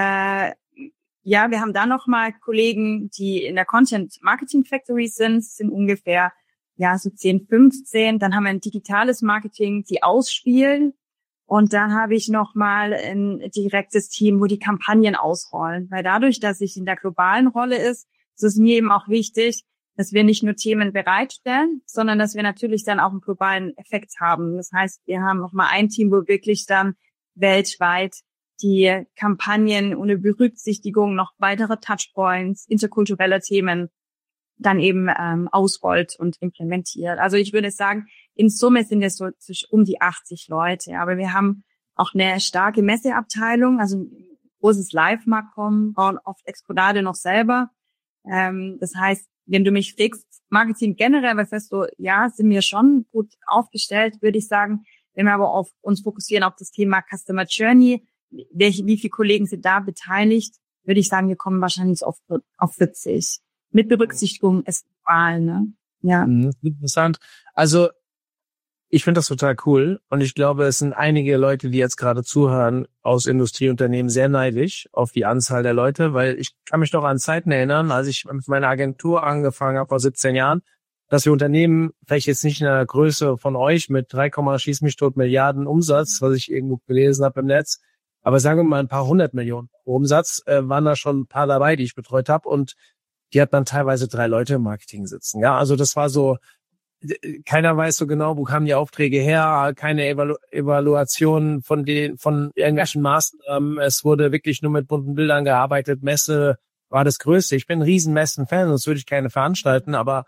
wir haben da nochmal Kollegen, die in der Content Marketing Factory sind ungefähr, so 10, 15. Dann haben wir ein digitales Marketing, die ausspielen. Und dann habe ich nochmal ein direktes Team, wo die Kampagnen ausrollen. Weil dadurch, dass ich in der globalen Rolle ist es mir eben auch wichtig, dass wir nicht nur Themen bereitstellen, sondern dass wir natürlich dann auch einen globalen Effekt haben. Das heißt, wir haben nochmal ein Team, wo wirklich dann weltweit die Kampagnen ohne Berücksichtigung noch weitere Touchpoints, interkulturelle Themen dann eben ausrollt und implementiert. Also ich würde sagen, in Summe sind es so um die 80 Leute. Aber wir haben auch eine starke Messeabteilung, also ein großes Live-Markt bauen oft Exponate noch selber. Das heißt, wenn du mich fragst, Marketing generell, was heißt so, sind wir schon gut aufgestellt, würde ich sagen. Wenn wir aber auf uns fokussieren auf das Thema Customer Journey, wie viele Kollegen sind da beteiligt, würde ich sagen, wir kommen wahrscheinlich auf 40. Mit Berücksichtigung ist Wahl, ne? Ja. Interessant. Also, ich finde das total cool. Und ich glaube, es sind einige Leute, die jetzt gerade zuhören, aus Industrieunternehmen sehr neidisch auf die Anzahl der Leute, weil ich kann mich noch an Zeiten erinnern, als ich mit meiner Agentur angefangen habe vor 17 Jahren, dass wir Unternehmen, vielleicht jetzt nicht in der Größe von euch mit 3, schieß mich tot Milliarden Umsatz, was ich irgendwo gelesen habe im Netz, aber sagen wir mal ein paar 100 Millionen Umsatz, waren da schon ein paar dabei, die ich betreut habe, und die hat dann teilweise 3 Leute im Marketing sitzen. Ja, also das war so, keiner weiß so genau, wo kamen die Aufträge her, keine Evaluation von irgendwelchen Maßnahmen. Es wurde wirklich nur mit bunten Bildern gearbeitet. Messe war das Größte. Ich bin ein riesen Messen-Fan, sonst würde ich keine veranstalten, aber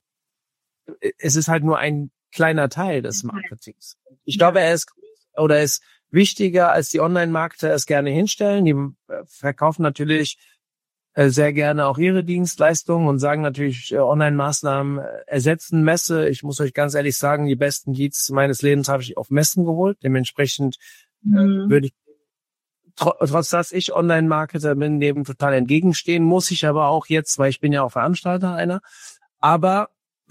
es ist halt nur ein kleiner Teil des Marketings. Ich glaube, er ist wichtiger, als die Online-Marketer es gerne hinstellen. Die verkaufen natürlich sehr gerne auch ihre Dienstleistungen und sagen natürlich, Online-Maßnahmen ersetzen Messe. Ich muss euch ganz ehrlich sagen, die besten Leads meines Lebens habe ich auf Messen geholt. Dementsprechend würde ich, trotz dass ich Online-Marketer bin, dem total entgegenstehen, muss ich aber auch jetzt, weil ich bin ja auch Veranstalter einer, aber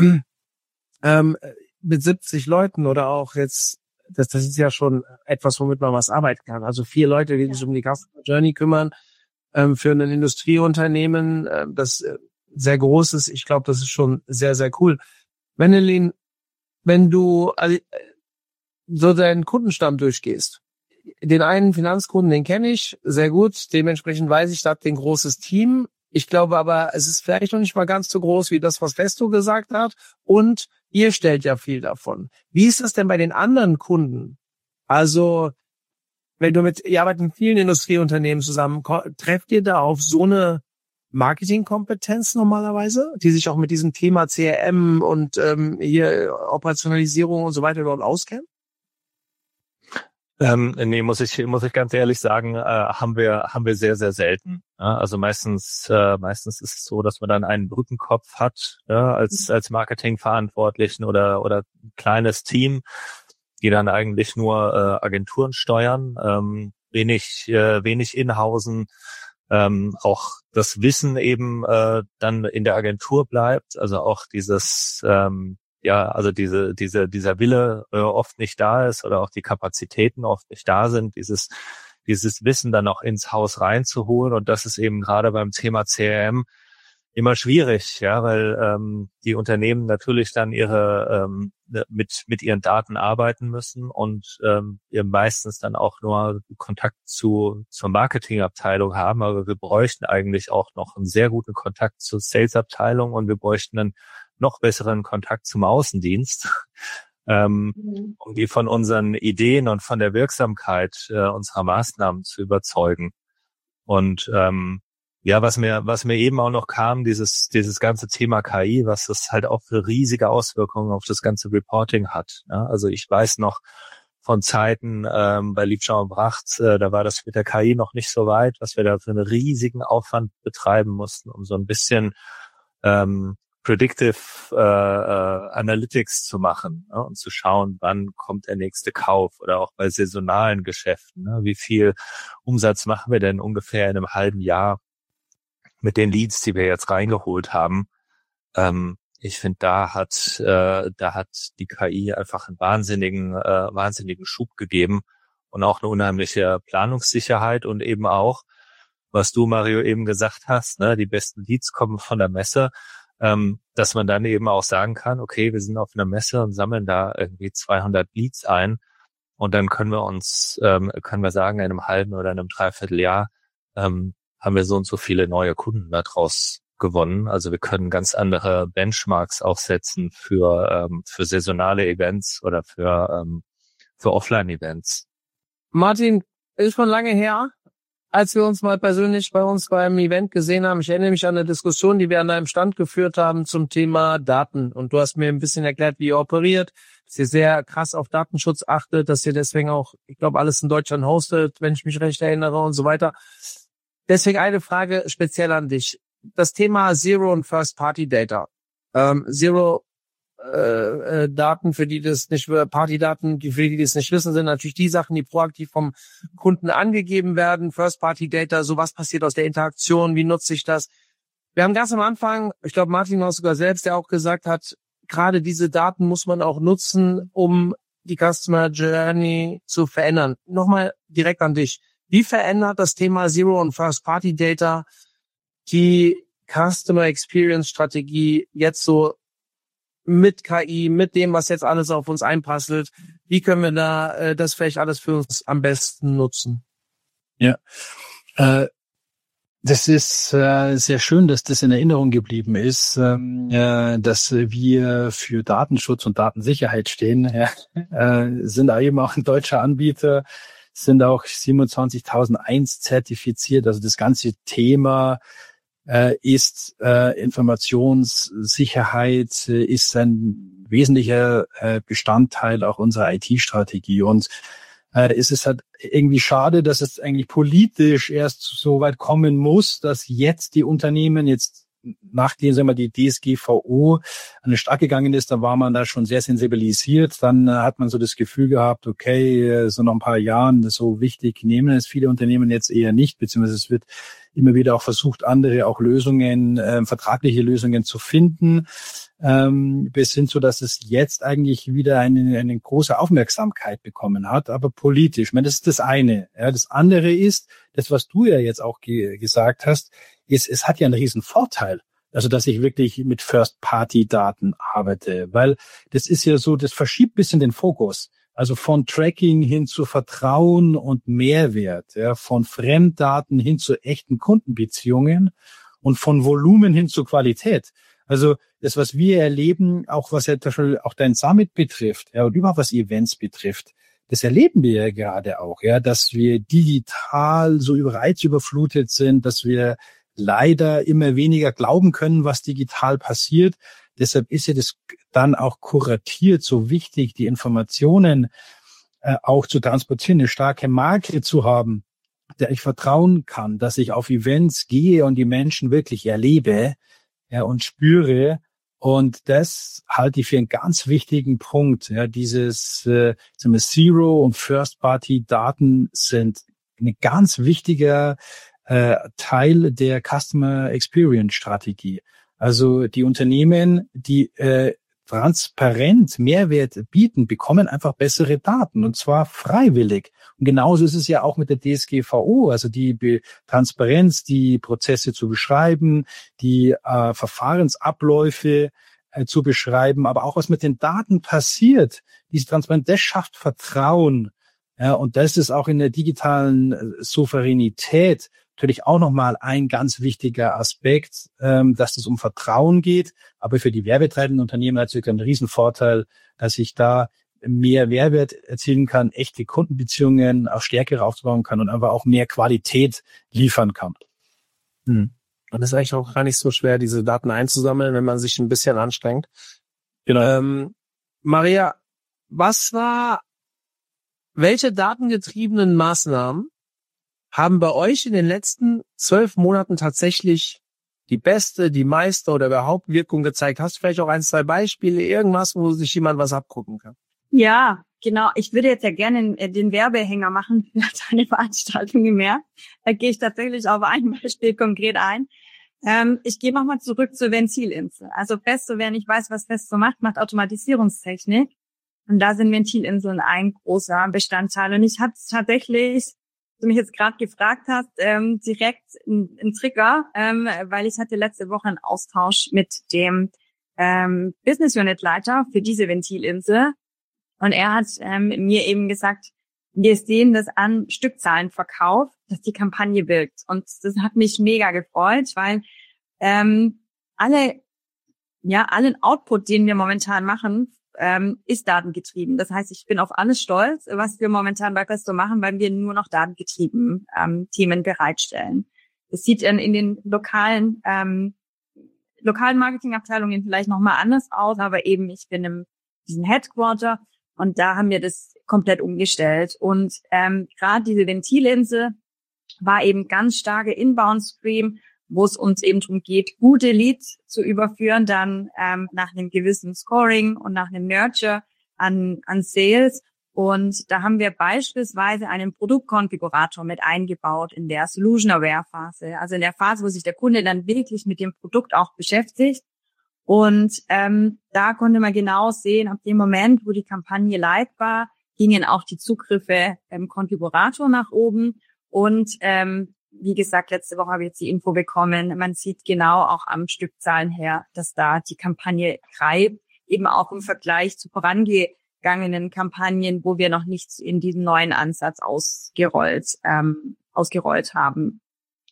mit 70 Leuten oder auch jetzt, das ist ja schon etwas, womit man was arbeiten kann. Also 4 Leute, die sich um die Customer Journey kümmern, für ein Industrieunternehmen, das sehr groß ist. Ich glaube, das ist schon sehr, sehr cool. Wendelin, wenn du so deinen Kundenstamm durchgehst, den einen Finanzkunden, den kenne ich sehr gut, dementsprechend weiß ich, da hat den großes Team. Ich glaube aber, es ist vielleicht noch nicht mal ganz so groß wie das, was Festo gesagt hat, und ihr stellt ja viel davon. Wie ist das denn bei den anderen Kunden? Also, wenn ihr arbeitet mit vielen Industrieunternehmen zusammen, trefft ihr da auf so eine Marketingkompetenz normalerweise, die sich auch mit diesem Thema CRM und hier Operationalisierung und so weiter überhaupt auskennen? Nee, muss ich ganz ehrlich sagen, haben wir sehr, sehr selten. Ja, also meistens ist es so, dass man dann einen Brückenkopf hat, ja, als Marketingverantwortlichen oder ein kleines Team, die dann eigentlich nur Agenturen steuern, wenig inhausen, auch das Wissen eben dann in der Agentur bleibt, also auch dieses also dieser Wille oft nicht da ist oder auch die Kapazitäten oft nicht da sind, dieses Wissen dann auch ins Haus reinzuholen. Und das ist eben gerade beim Thema CRM immer schwierig, ja, weil die Unternehmen natürlich dann mit ihren Daten arbeiten müssen und meistens dann auch nur Kontakt zur Marketingabteilung haben, aber wir bräuchten eigentlich auch noch einen sehr guten Kontakt zur Salesabteilung und wir bräuchten einen noch besseren Kontakt zum Außendienst, um die von unseren Ideen und von der Wirksamkeit unserer Maßnahmen zu überzeugen. Und was mir eben auch noch kam, dieses ganze Thema KI, was das halt auch für riesige Auswirkungen auf das ganze Reporting hat. Ja? Also ich weiß noch von Zeiten bei Liebschau und Bracht, da war das mit der KI noch nicht so weit, was wir da für einen riesigen Aufwand betreiben mussten, um so ein bisschen Predictive Analytics zu machen, ne? Und zu schauen, wann kommt der nächste Kauf oder auch bei saisonalen Geschäften. Ne? Wie viel Umsatz machen wir denn ungefähr in einem halben Jahr mit den Leads, die wir jetzt reingeholt haben? Ich finde, da hat die KI einfach einen wahnsinnigen Schub gegeben und auch eine unheimliche Planungssicherheit und eben auch, was du, Mario, eben gesagt hast, ne, die besten Leads kommen von der Messe, dass man dann eben auch sagen kann, okay, wir sind auf einer Messe und sammeln da irgendwie 200 Leads ein und dann können wir sagen, in einem halben oder einem Dreivierteljahr haben wir so und so viele neue Kunden daraus gewonnen. Also wir können ganz andere Benchmarks auch setzen für saisonale Events oder für Offline-Events. Martin, ist schon lange her, als wir uns mal persönlich bei uns beim Event gesehen haben. Ich erinnere mich an eine Diskussion, die wir an einem Stand geführt haben zum Thema Daten. Und du hast mir ein bisschen erklärt, wie ihr operiert, dass ihr sehr krass auf Datenschutz achtet, dass ihr deswegen auch, ich glaube, alles in Deutschland hostet, wenn ich mich recht erinnere und so weiter. Deswegen eine Frage speziell an dich. Das Thema Zero und First-Party-Data. Daten, für die das nicht, Party-Daten, für die das nicht wissen, sind natürlich die Sachen, die proaktiv vom Kunden angegeben werden. First-Party-Data, so was passiert aus der Interaktion, wie nutze ich das? Wir haben ganz am Anfang, ich glaube, Martin war sogar selbst, der auch gesagt hat, gerade diese Daten muss man auch nutzen, um die Customer Journey zu verändern. Nochmal direkt an dich. Wie verändert das Thema Zero und First-Party Data die Customer Experience Strategie jetzt so mit KI, mit dem, was jetzt alles auf uns einprasselt? Wie können wir da das vielleicht alles für uns am besten nutzen? Ja, das ist sehr schön, dass das in Erinnerung geblieben ist, dass wir für Datenschutz und Datensicherheit stehen. Sind eben auch ein deutscher Anbieter, sind auch 27001 zertifiziert. Also das ganze Thema ist Informationssicherheit, ist ein wesentlicher Bestandteil auch unserer IT-Strategie. Und es ist halt irgendwie schade, dass es eigentlich politisch erst so weit kommen muss, dass jetzt die Unternehmen nachdem die DSGVO an den Start gegangen ist, da war man da schon sehr sensibilisiert. Dann hat man so das Gefühl gehabt, okay, so nach ein paar Jahren, so wichtig nehmen es viele Unternehmen jetzt eher nicht, beziehungsweise es wird immer wieder auch versucht, andere auch Lösungen, vertragliche Lösungen zu finden, bis hin zu, dass es jetzt eigentlich wieder eine große Aufmerksamkeit bekommen hat, aber politisch. Ich meine, das ist das eine. Ja, das andere ist, das, was du ja jetzt auch gesagt hast, es hat ja einen riesen Vorteil. Also, dass ich wirklich mit First-Party-Daten arbeite, weil das ist ja so, das verschiebt ein bisschen den Fokus. Also von Tracking hin zu Vertrauen und Mehrwert, ja, von Fremddaten hin zu echten Kundenbeziehungen und von Volumen hin zu Qualität. Also das, was wir erleben, auch was ja auch dein Summit betrifft, ja, und überhaupt was Events betrifft, das erleben wir ja gerade auch, ja, dass wir digital so reizüberflutet sind, dass wir leider immer weniger glauben können, was digital passiert. Deshalb ist ja das dann auch kuratiert so wichtig, die Informationen auch zu transportieren, eine starke Marke zu haben, der ich vertrauen kann, dass ich auf Events gehe und die Menschen wirklich erlebe, ja, und spüre. Und das halte ich für einen ganz wichtigen Punkt. Ja, dieses Zero- und First-Party-Daten sind ein ganz wichtiger Teil der Customer Experience Strategie. Also die Unternehmen, die transparent Mehrwert bieten, bekommen einfach bessere Daten, und zwar freiwillig. Und genauso ist es ja auch mit der DSGVO, also die Transparenz, die Prozesse zu beschreiben, die Verfahrensabläufe zu beschreiben, aber auch was mit den Daten passiert. Diese Transparenz, das schafft Vertrauen. Ja, und das ist auch in der digitalen Souveränität natürlich auch nochmal ein ganz wichtiger Aspekt, dass es um Vertrauen geht. Aber für die werbetreibenden Unternehmen natürlich ein Riesenvorteil, dass ich da mehr Mehrwert erzielen kann, echte Kundenbeziehungen auch stärker aufbauen kann und einfach auch mehr Qualität liefern kann. Und es ist eigentlich auch gar nicht so schwer, diese Daten einzusammeln, wenn man sich ein bisschen anstrengt. Genau. Maria, welche datengetriebenen Maßnahmen haben bei euch in den letzten 12 Monaten tatsächlich die beste, die meiste oder überhaupt Wirkung gezeigt? Hast du vielleicht auch 1, 2 Beispiele, irgendwas, wo sich jemand was abgucken kann? Ja, genau. Ich würde jetzt ja gerne den Werbehänger machen für deine Veranstaltung mehr. Da gehe ich tatsächlich auf ein Beispiel konkret ein. Ich gehe nochmal zurück zur Ventilinsel. Also Festo, wer nicht weiß, was Festo macht Automatisierungstechnik. Und da sind Ventilinseln ein großer Bestandteil. Und ich hatte tatsächlich, du mich jetzt gerade gefragt hast, direkt einen Trigger, weil ich hatte letzte Woche einen Austausch mit dem Business Unit Leiter für diese Ventilinsel. Und er hat mir eben gesagt, wir sehen das an Stückzahlenverkauf, dass die Kampagne wirkt. Und das hat mich mega gefreut, weil allen Output, den wir momentan machen, ist datengetrieben. Das heißt, ich bin auf alles stolz, was wir momentan bei Festo machen, weil wir nur noch datengetrieben Themen bereitstellen. Das sieht dann in den lokalen Marketingabteilungen vielleicht nochmal anders aus, aber eben ich bin in diesem Headquarter und da haben wir das komplett umgestellt. Und gerade diese Ventilinsel war eben ganz starke Inbound-Stream, wo es uns eben darum geht, gute Leads zu überführen, dann nach einem gewissen Scoring und nach einem Nurture an Sales. Und da haben wir beispielsweise einen Produktkonfigurator mit eingebaut in der Solution-Aware-Phase, also in der Phase, wo sich der Kunde dann wirklich mit dem Produkt auch beschäftigt. Und da konnte man genau sehen, ab dem Moment, wo die Kampagne live war, gingen auch die Zugriffe im Konfigurator nach oben. Und wie gesagt, letzte Woche habe ich jetzt die Info bekommen, man sieht genau auch am Stückzahlen her, dass da die Kampagne greift, eben auch im Vergleich zu vorangegangenen Kampagnen, wo wir noch nichts in diesem neuen Ansatz ausgerollt haben.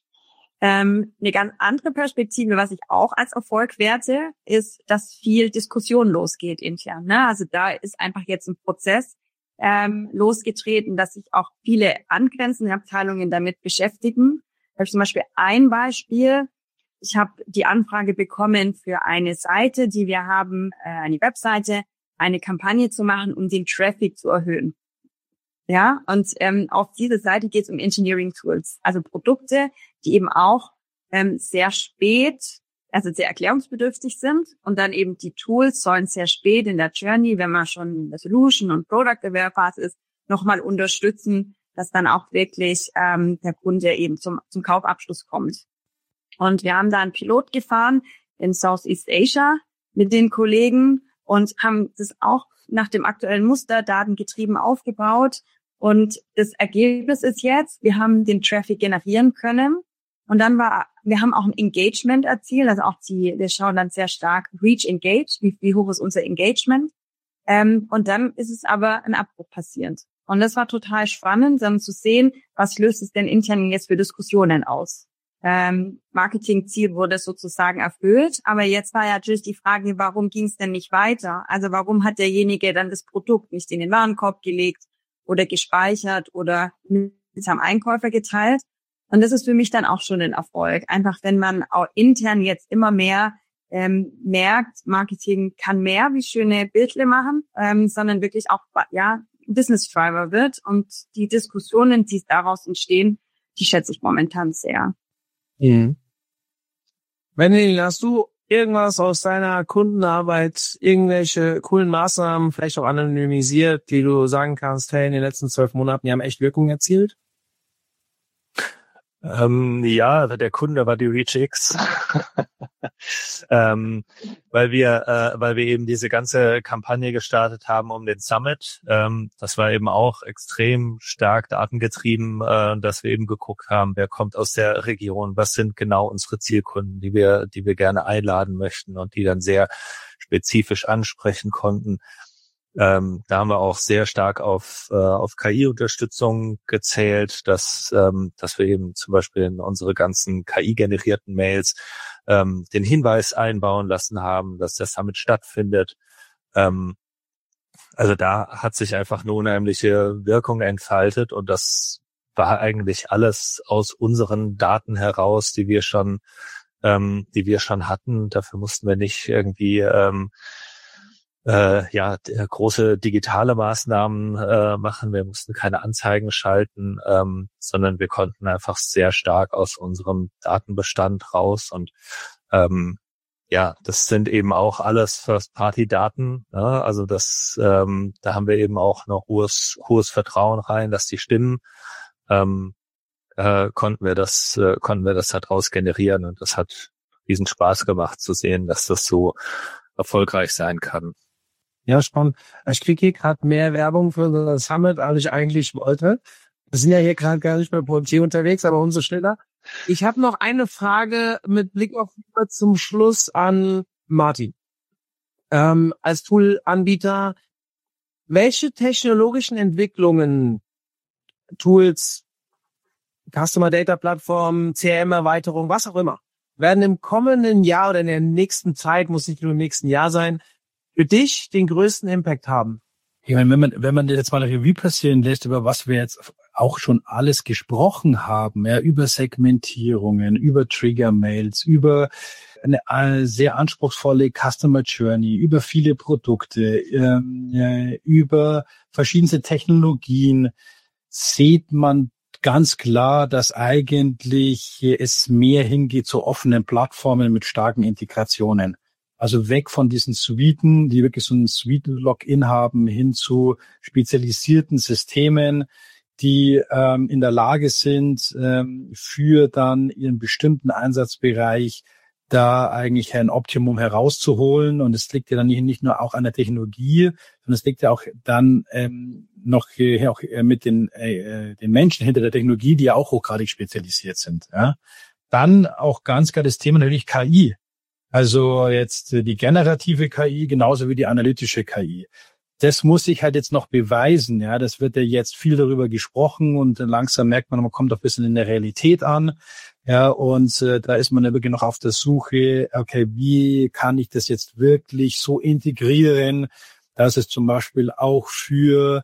Eine ganz andere Perspektive, was ich auch als Erfolg werte, ist, dass viel Diskussion losgeht intern. Ne? Also da ist einfach jetzt ein Prozess losgetreten, dass sich auch viele angrenzende Abteilungen damit beschäftigen. Da habe ich zum Beispiel ein Beispiel. Ich habe die Anfrage bekommen für eine Seite, die wir haben, eine Webseite, eine Kampagne zu machen, um den Traffic zu erhöhen. Ja, und auf diese Seite geht es um Engineering Tools, also Produkte, die eben auch sehr spät, also sehr erklärungsbedürftig sind, und dann eben die Tools sollen sehr spät in der Journey, wenn man schon in der Solution und Product Aware Phase ist, nochmal unterstützen, dass dann auch wirklich der Kunde eben zum Kaufabschluss kommt. Und wir haben da einen Pilot gefahren in Southeast Asia mit den Kollegen und haben das auch nach dem aktuellen Muster datengetrieben aufgebaut. Und das Ergebnis ist jetzt, wir haben den Traffic generieren können. Und dann wir haben auch ein Engagement erzielt, also auch wir schauen dann sehr stark Reach Engage, wie hoch ist unser Engagement. Und dann ist es aber ein Abbruch passiert. Und das war total spannend, dann zu sehen, was löst es denn intern jetzt für Diskussionen aus. Marketingziel wurde sozusagen erfüllt, aber jetzt war ja natürlich die Frage, warum ging es denn nicht weiter? Also warum hat derjenige dann das Produkt nicht in den Warenkorb gelegt oder gespeichert oder mit am Einkäufer geteilt? Und das ist für mich dann auch schon ein Erfolg. Einfach, wenn man auch intern jetzt immer mehr merkt, Marketing kann mehr wie schöne Bildle machen, sondern wirklich auch Business Driver wird. Und die Diskussionen, die daraus entstehen, die schätze ich momentan sehr. Mhm. Wendy, hast du irgendwas aus deiner Kundenarbeit, irgendwelche coolen Maßnahmen, vielleicht auch anonymisiert, die du sagen kannst, hey, in den letzten 12 Monaten, die haben echt Wirkung erzielt? Ja, der Kunde war die ReachX, weil wir eben diese ganze Kampagne gestartet haben um den Summit. Das war eben auch extrem stark datengetrieben, dass wir eben geguckt haben, wer kommt aus der Region, was sind genau unsere Zielkunden, die wir gerne einladen möchten und die dann sehr spezifisch ansprechen konnten. Da haben wir auch sehr stark auf KI-Unterstützung gezählt, dass wir eben zum Beispiel in unsere ganzen KI-generierten Mails den Hinweis einbauen lassen haben, dass der Summit stattfindet. Also da hat sich einfach eine unheimliche Wirkung entfaltet und das war eigentlich alles aus unseren Daten heraus, die wir schon hatten. Dafür mussten wir nicht irgendwie große digitale Maßnahmen machen. Wir mussten keine Anzeigen schalten, sondern wir konnten einfach sehr stark aus unserem Datenbestand raus und das sind eben auch alles First-Party-Daten. Ne? Also da haben wir eben auch noch hohes Vertrauen rein, dass die stimmen. Konnten wir das daraus generieren und das hat riesen Spaß gemacht zu sehen, dass das so erfolgreich sein kann. Ja, spannend. Ich kriege hier gerade mehr Werbung für unser Summit, als ich eigentlich wollte. Wir sind ja hier gerade gar nicht bei PMT unterwegs, aber umso schneller. Ich habe noch eine Frage mit Blick auf zum Schluss an Martin. Als Tool-Anbieter, welche technologischen Entwicklungen, Tools, Customer Data Plattform, CRM-Erweiterung, was auch immer, werden im kommenden Jahr oder in der nächsten Zeit, muss nicht nur im nächsten Jahr sein, für dich den größten Impact haben? Ich meine, wenn man jetzt mal eine Revue passieren lässt, über was wir jetzt auch schon alles gesprochen haben, ja, über Segmentierungen, über Trigger-Mails, über eine sehr anspruchsvolle Customer Journey, über viele Produkte, über verschiedenste Technologien, sieht man ganz klar, dass eigentlich es mehr hingeht zu offenen Plattformen mit starken Integrationen. Also weg von diesen Suiten, die wirklich so ein Suite-Login haben, hin zu spezialisierten Systemen, die in der Lage sind, für dann ihren bestimmten Einsatzbereich da eigentlich ein Optimum herauszuholen. Und es liegt ja dann nicht nur auch an der Technologie, sondern es liegt ja auch dann noch mit den Menschen hinter der Technologie, die ja auch hochgradig spezialisiert sind. Ja. Dann auch ganz klar das Thema natürlich KI. Also jetzt die generative KI genauso wie die analytische KI. Das muss sich halt jetzt noch beweisen. Ja, das wird ja jetzt viel darüber gesprochen und langsam merkt man kommt auch ein bisschen in der Realität an. Ja, und da ist man ja wirklich noch auf der Suche, okay, wie kann ich das jetzt wirklich so integrieren, dass es zum Beispiel auch für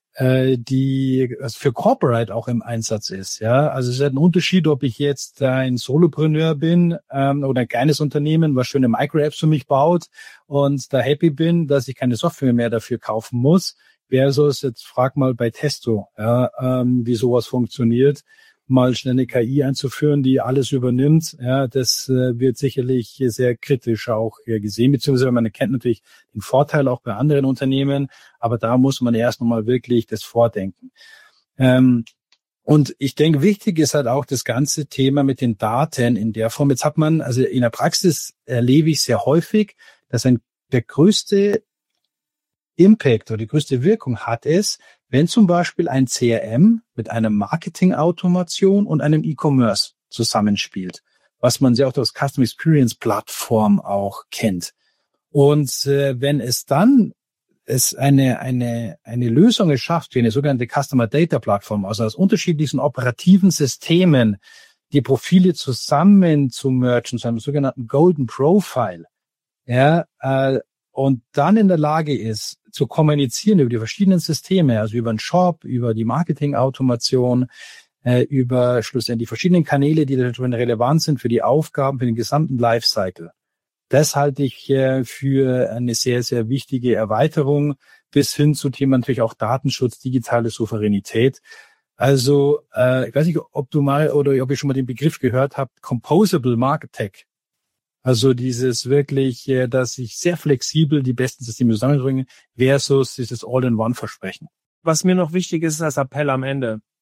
Corporate auch im Einsatz ist, ja. Also es ist halt ein Unterschied, ob ich jetzt ein Solopreneur bin oder ein kleines Unternehmen, was schöne Micro-Apps für mich baut und da happy bin, dass ich keine Software mehr dafür kaufen muss, versus jetzt frag mal bei Testo, ja, wie sowas funktioniert, mal schnell eine KI einzuführen, die alles übernimmt, ja, das wird sicherlich sehr kritisch auch gesehen, beziehungsweise man erkennt natürlich den Vorteil auch bei anderen Unternehmen, aber da muss man erst nochmal wirklich das vordenken. Und ich denke, wichtig ist halt auch das ganze Thema mit den Daten in der Form. Jetzt hat man, also in der Praxis erlebe ich sehr häufig, dass der größte Impact oder die größte Wirkung hat es, wenn zum Beispiel ein CRM mit einer Marketing-Automation und einem E-Commerce zusammenspielt, was man sehr auch aus Customer Experience Plattform auch kennt. Und wenn es dann eine Lösung schafft, wie eine sogenannte Customer Data Plattform, also aus unterschiedlichen operativen Systemen die Profile zusammen zu mergen, zu einem sogenannten Golden Profile, ja, und dann in der Lage ist, zu kommunizieren über die verschiedenen Systeme, also über den Shop, über die Marketing-Automation, über schlussendlich die verschiedenen Kanäle, die da schon relevant sind für die Aufgaben, für den gesamten Lifecycle. Das halte ich für eine sehr, sehr wichtige Erweiterung bis hin zu Themen natürlich auch Datenschutz, digitale Souveränität. Also, ich weiß nicht, ob du mal oder ob ihr schon mal den Begriff gehört habt, Composable Martech. Also dieses wirklich, dass ich sehr flexibel die besten Systeme zusammenbringe versus dieses All-in-One-Versprechen. Was mir noch wichtig ist als Appell am Ende.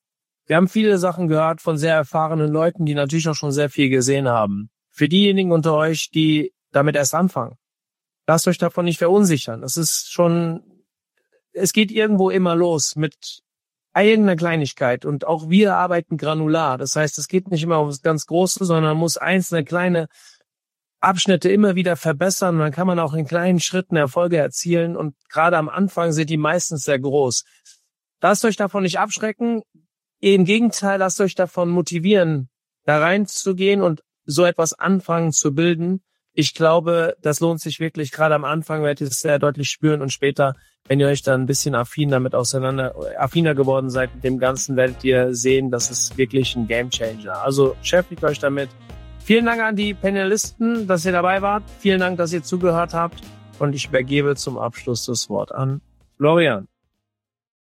Wir haben viele Sachen gehört von sehr erfahrenen Leuten, die natürlich auch schon sehr viel gesehen haben. Für diejenigen unter euch, die damit erst anfangen, lasst euch davon nicht verunsichern. Es geht irgendwo immer los mit irgendeiner Kleinigkeit. Und auch wir arbeiten granular. Das heißt, es geht nicht immer ums ganz Große, sondern man muss einzelne kleine Abschnitte immer wieder verbessern. Und dann kann man auch in kleinen Schritten Erfolge erzielen. Und gerade am Anfang sind die meistens sehr groß. Lasst euch davon nicht abschrecken. Im Gegenteil, lasst euch davon motivieren, da reinzugehen und so etwas anfangen zu bilden. Ich glaube, das lohnt sich wirklich. Gerade am Anfang werdet ihr es sehr deutlich spüren und später, wenn ihr euch dann ein bisschen affiner geworden seid mit dem Ganzen, werdet ihr sehen, das ist wirklich ein Gamechanger. Also beschäftigt euch damit. Vielen Dank an die Panelisten, dass ihr dabei wart. Vielen Dank, dass ihr zugehört habt. Und ich übergebe zum Abschluss das Wort an Florian.